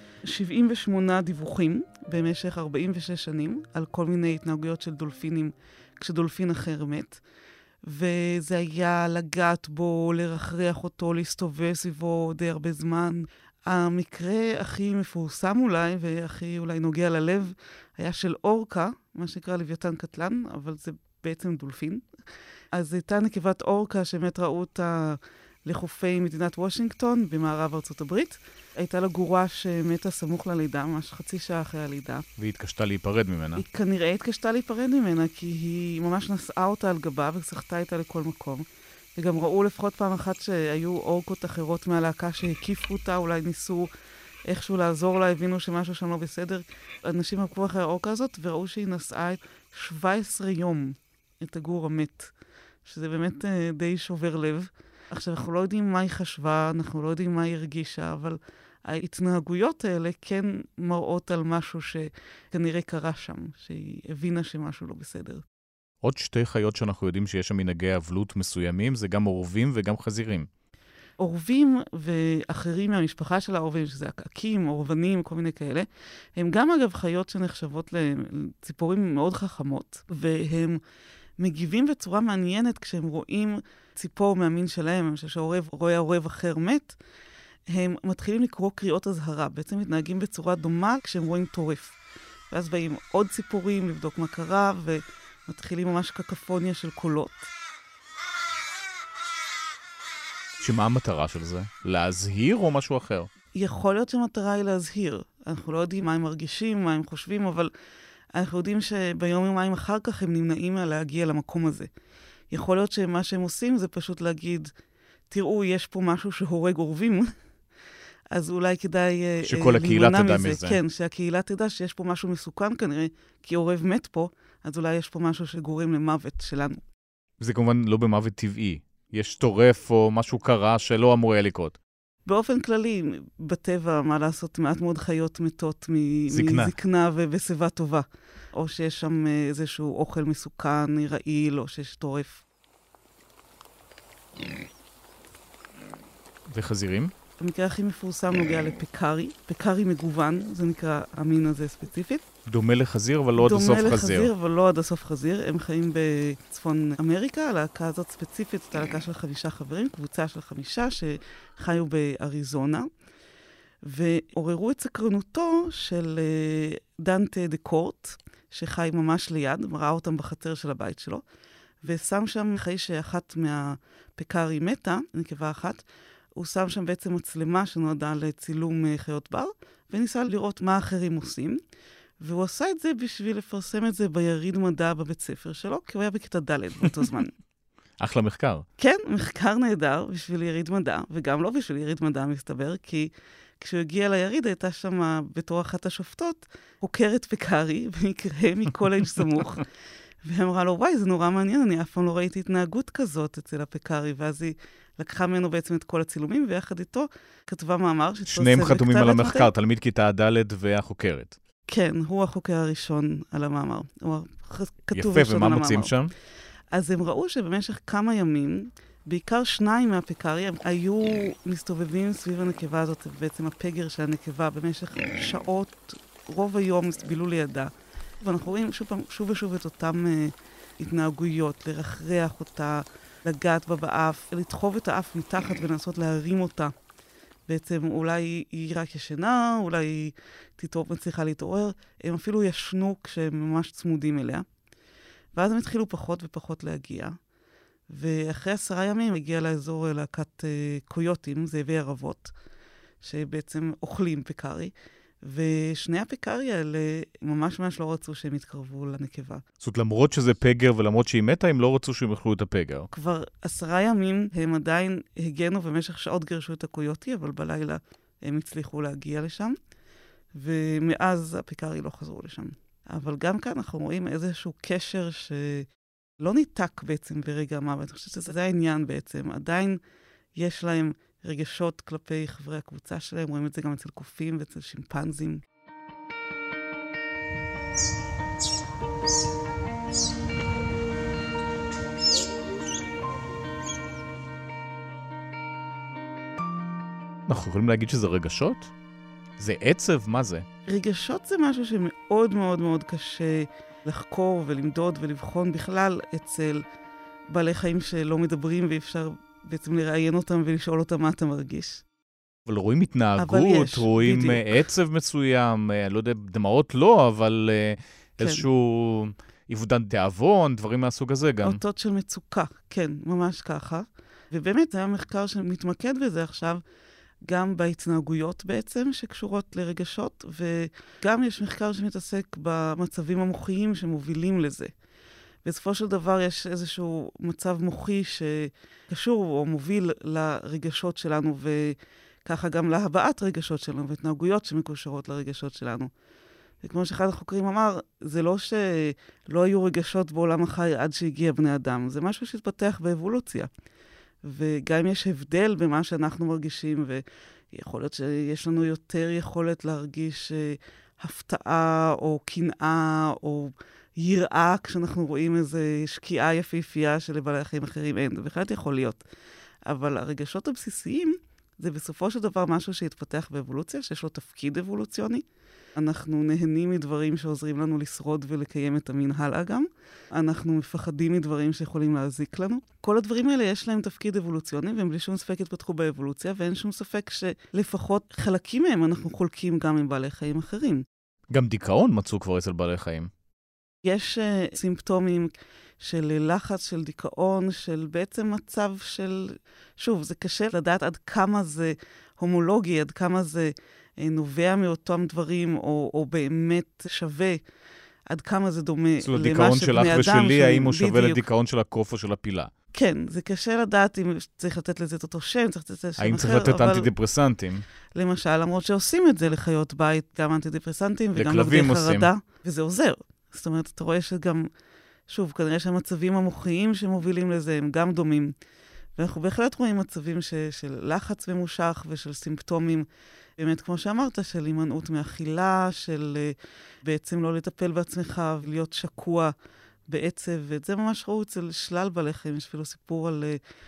78 דיווחים במשך 46 שנים על כל מיני התנהגויות של דולפינים כשדולפין אחר מת. וזה היה לגעת בו, לרחרח אותו, להסתובב סביבו די הרבה זמן. המקרה הכי מפורסם אולי, והכי אולי נוגע ללב, היה של אורקה, מה שנקרא לוויתן קטלן, אבל זה בעצם דולפין. אז הייתה נקבת אורקה שבאמת ראו אותה לחופי מדינת וושינגטון, במערב ארצות הברית. הייתה לה גורה שמתה סמוך ללידה, ממש חצי שעה אחרי הלידה. והיא התקשתה להיפרד ממנה. היא כנראה התקשתה להיפרד ממנה, כי היא ממש נשאה אותה על גבה ושחתה איתה לכל מקום. וגם ראו לפחות פעם אחת שהיו אורקות אחרות מהלהקה שהקיפו אותה, אולי ניסו איכשהו לעזור לה, הבינו שמשהו שם לא בסדר. אנשים עקבו אחרי האורקה הזאת וראו שהיא נשאה 17 יום את הגור המת, שזה באמת די שובר לב. עכשיו, אנחנו לא יודעים מה היא חשבה, אנחנו לא יודעים מה היא הרגישה, אבל ההתנהגויות האלה כן מראות על משהו שכנראה קרה שם, שהיא הבינה שמשהו לא בסדר. עוד שתי חיות שאנחנו יודעים שיש שם מנהגי אבלות מסוימים, זה גם עורבים וגם חזירים. עורבים ואחרים מהמשפחה של העורבים, שזה עקקים, עורבנים, כל מיני כאלה, הם גם אגב חיות שנחשבות לציפורים מאוד חכמות, והם מגיבים בצורה מעניינת כשהם רואים ציפור מהמין שלהם, שהעורב רואה עורב אחר מת, הם מתחילים לקרוא קריאות הזהרה, בעצם מתנהגים בצורה דומה כשהם רואים טורף. ואז באים עוד ציפורים לבדוק מה קרה, ומתחילים ממש קקפוניה של קולות. שמה המטרה של זה? להזהיר או משהו אחר? יכול להיות שהמטרה היא להזהיר. אנחנו לא יודעים מה הם מרגישים, מה הם חושבים, אבל אנחנו יודעים שביום יומיים אחר כך הם נמנעים להגיע למקום הזה. יכול להיות שמה שהם עושים זה פשוט להגיד, תראו, יש פה משהו שהורג עורבים, אז אולי כדאי שכל הקהילה תדע מזה. כן, שהקהילה תדע שיש פה משהו מסוכן כנראה, כי עורב מת פה, אז אולי יש פה משהו שגורם למוות שלנו. זה כמובן לא במוות טבעי. יש טורף או משהו קרה שלא אמור היה לקרות. באופן כללי, בטבע, מה לעשות, מעט מאוד חיות מתות מזקנה ובסביבה טובה. או שיש שם איזשהו אוכל מסוכן, רעיל, או שיש טורף. וחזירים? המקרה הכי מפורסם נוגע לפקרי. פקרי מגוון, זה נקרא המין הזה ספציפית. דומה לחזיר, אבל לא עד הסוף חזיר. דומה לחזיר, אבל לא עד הסוף חזיר. הם חיים בצפון אמריקה. הלהקה הזאת ספציפית, זאת הלהקה של 5 חברים, קבוצה של 5 שחיו באריזונה. ועוררו את סקרנותו של דנטה דקורט, שחי ממש ליד, ראה אותם בחצר של הבית שלו, ושם שם, אחרי שאחת מהפקרי מתה, נקבה אחת, הוא שם שם בעצם מצלמה שנועדה לצילום חיות בר, וניסה לראות מה האחרים עושים, והוא עשה את זה בשביל לפרסם את זה ביריד מדע בבית ספר שלו, כי הוא היה בכיתה ד' באותו זמן. אחלה מחקר. כן, מחקר נהדר בשביל יריד מדע, וגם לא בשביל יריד מדע מסתבר, כי כשהוא הגיע ליריד הייתה שם בתור אחת השופטות, חוקרת פקרי, במקרה מקולג' סמוך, והיא אמרה לו, וואי, זה נורא מעניין, אני אף פעם לא ראיתי התנהגות כזאת אצל הפקרי, ואז היא לקחה ממנו בעצם את כל הצילומים, ויחד איתו כתבה מאמר שניהם חתומים על המחקר, תלמיד כיתה ד' והחוקרת. כן, הוא החוקר הראשון על המאמר. יפה, ומה מוצאים שם? אז הם ראו שבמשך כמה ימים, בעיקר 2 מהפקרי, היו מסתובבים סביב הנקבה הזאת, בעצם הפגר של הנקבה, במשך שעות, רוב היום בילו לידה. ואנחנו רואים שוב ושוב את אותם התנהגויות, לרחרח אותה, לגעת בה באף, לדחוב את האף מתחת ולנסות להרים אותה. בעצם אולי היא רק ישנה, אולי היא מצליחה להתעורר. הם אפילו ישנו כשהם ממש צמודים אליה. ואז הם התחילו פחות ופחות להגיע. ואחרי 10 ימים הגיע לאזור להקת קויוטים, זאבי ערבות, שבעצם אוכלים פקרי. ושני הפקרי האלה ממש לא רצו שהם יתקרבו לנקבה. זאת אומרת, למרות שזה פגר ולמרות שהיא מתה, הם לא רצו שהם יאכלו את הפגר. כבר 10 ימים הם עדיין הגנו במשך שעות גרשו את הקויוטי, אבל בלילה הם הצליחו להגיע לשם. ומאז הפיקארי לא חזרו לשם. אבל גם כאן אנחנו רואים איזשהו קשר שלא ניתק בעצם ברגע המוות. אני חושבת שזה העניין בעצם. עדיין יש להם רגשות כלפי חברי הקבוצה שלהם, רואים את זה גם אצל קופים ואצל שימפנזים. אנחנו יכולים להגיד שזה רגשות? זה עצב? מה זה? רגשות זה משהו שמאוד מאוד מאוד קשה לחקור ולמדוד ולבחון בכלל אצל בעלי חיים שלא מדברים, ואפשר בעצם לראיין אותם ולשאול אותם מה אתה מרגיש. אבל רואים התנהגות, רואים בדיוק. עצב מסוים, לא יודע, דמעות לא, אבל כן. איזשהו עיבודן תיאבון, דברים מהסוג הזה גם. אותות של מצוקה, כן, ממש ככה. ובאמת, זה היה מחקר שמתמקד בזה עכשיו, גם בהתנהגויות בעצם שקשורות לרגשות, וגם יש מחקר שמתעסק במצבים המוחיים שמובילים לזה. בסופו של דבר יש איזשהו מצב מוחי שקשור או מוביל לרגשות שלנו, וככה גם להבעת רגשות שלנו, והתנהגויות שמקושרות לרגשות שלנו. וכמו שאחד החוקרים אמר, זה לא שלא היו רגשות בעולם החי עד שהגיע בני אדם, זה משהו שהתפתח באבולוציה. וגם אם יש הבדל במה שאנחנו מרגישים, ויכול להיות שיש לנו יותר יכולת להרגיש הפתעה או קנאה או יראה כשאנחנו רואים איזה שקיעה יפיפייה שלבעלי החיים אחרים אין. זה בכלל יכול להיות. אבל הרגשות הבסיסיים זה בסופו של דבר משהו שהתפתח באבולוציה, שיש לו תפקיד אבולוציוני. אנחנו נהנים מדברים שעוזרים לנו לשרוד ולקיים את המין הלאה גם. אנחנו מפחדים מדברים שיכולים להזיק לנו. כל הדברים האלה יש להם תפקיד אבולוציוני, והם בלי שום ספק התפתחו באבולוציה, ואין שום ספק שלפחות חלקים מהם אנחנו חולקים גם עם בעלי חיים אחרים. גם דיכאון מצאו כבר אצל בעלי חיים. יש סימפטומים של לחץ, של דיכאון, של בעצם מצב של... שוב, זה קשה לדעת עד כמה זה הומולוגי, עד כמה זה נובע מאותם דברים, או באמת שווה, עד כמה זה דומה למה שבני אדם... דיכאון שלך ושלי, האם הוא שווה לדיכאון של הקוף או של הפילה? כן, זה קשה לדעת אם צריך לתת לזה את אותו שם, צריך לתת לזה שם אחר, האם צריך לתת אנטידפרסנטים? למשל, למרות שעושים את זה לחיות בית, גם אנטידפרסנטים וגם עובדי חרדה, וזה עוזר. זאת אומרת, אתה רואה שגם, שוב, כנראה שהמצבים המוחיים שמובילים לזה הם גם דומים. ואנחנו בהחלט רואים מצבים של לחץ ממושך ושל סימפטומים, באמת, כמו שאמרת, של הימנעות מאכילה, של בעצם לא לטפל בעצמך ולהיות שקוע בעצב, ואת זה ממש ראו אצל שלל בעלי חיים. יש אפילו סיפור על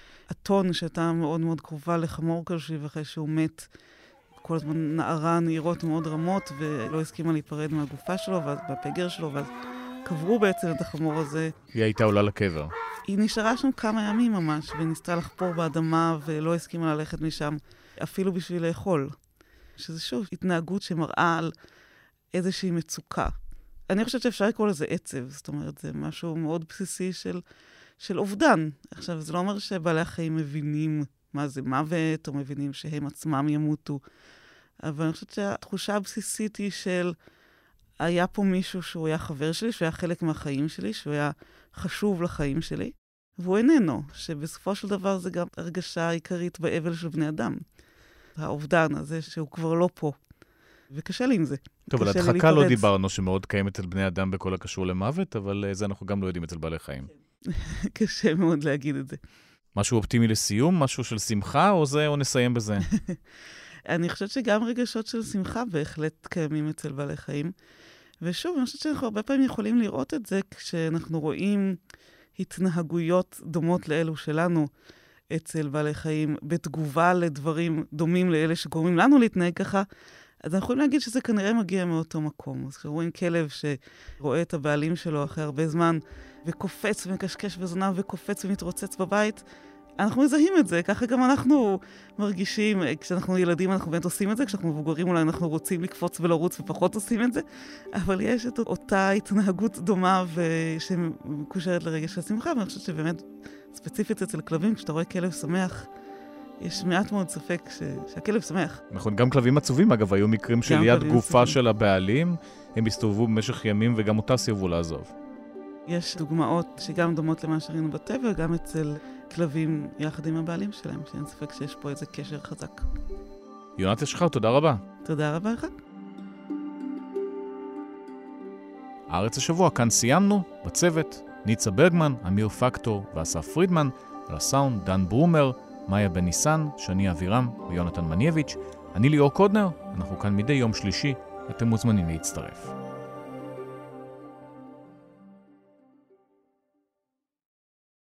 אתון שהייתה מאוד מאוד קרובה לחמור כלשהי, ואחרי שהוא מת, כל הזמן נערה נעירות מאוד רמות, ולא הסכימה להיפרד מהגופה שלו, והפגר שלו, ואז קברו בעצם את החמור הזה. היא הייתה עולה לקבר. היא נשארה שם כמה ימים ממש, וניסתה לחפור באדמה, ולא הסכימה ללכת משם, אפילו בשביל לאכול. שזה שוב התנהגות שמראה על איזושהי מצוקה. אני חושבת שאפשר לקרוא לזה עצב, זאת אומרת, זה משהו מאוד בסיסי של אובדן. עכשיו, זה לא אומר שבעלי החיים מבינים מה זה מוות, או מבינים שהם עצמם ימותו. אבל אני חושבת שהתחושה הבסיסית היא של, היה פה מישהו שהוא היה חבר שלי, שהוא היה חלק מהחיים שלי, שהוא היה חשוב לחיים שלי, והוא איננו, שבסופו של דבר זה גם הרגשה העיקרית באבל של בני אדם. האובדן הזה שהוא כבר לא פה. וקשה לי עם זה. טוב, על הדחקה לא דיברנו שמאוד קיימת אצל בני אדם בכל הקשור למוות, אבל זה אנחנו גם לא יודעים אצל בעלי חיים. קשה מאוד להגיד את זה. משהו אופטימי לסיום? משהו של שמחה? או נסיים בזה? אני חושבת שגם רגשות של שמחה בהחלט קיימים אצל בעלי חיים. ושוב, אני חושבת שאנחנו הרבה פעמים יכולים לראות את זה כשאנחנו רואים התנהגויות דומות לאלו שלנו אצל בעלי חיים, בתגובה לדברים דומים לאלה שגורמים לנו להתנהג ככה, אז אנחנו יכולים להגיד שזה כנראה מגיע מאותו מקום. אז כשרואים כלב שרואה את הבעלים שלו אחרי הרבה זמן, וקופץ ומקשקש בזנב וקופץ ומתרוצץ בבית, אנחנו מזהים את זה. ככה גם אנחנו מרגישים, כשאנחנו ילדים אנחנו באמת עושים את זה, כשאנחנו מבוגרים אולי אנחנו רוצים לקפוץ ולרוץ ופחות עושים את זה, אבל יש את אותה התנהגות דומה שמקושרת לרגש השמחה, ואני חושבת שבאמת ספציפית אצל כלבים, כשאתה רואה כלב שמח, יש מעט מאוד ספק שהכלב שמח. נכון, גם כלבים עצובים, אגב, היו מקרים של יד גופה של הבעלים, הם הסתובבו במשך ימים וגם אותה סירבו לעזוב. יש דוגמאות שגם דומות למה שראינו בטבע, גם אצל כלבים יחד עם הבעלים שלהם, שאין ספק שיש פה איזה קשר חזק. יונת ישחר, תודה רבה. תודה רבה לך. הארץ השבוע כאן סיימנו, בצוות ניצה ברגמן, אמיר פקטור ואסף פרידמן, על הסאונד דן ברומר, מאיה בן ניסן, שני אבירם ויונתן מנייביץ'. אני ליאור קודנר, אנחנו כאן מדי יום שלישי, אתם מוזמנים להצטרף.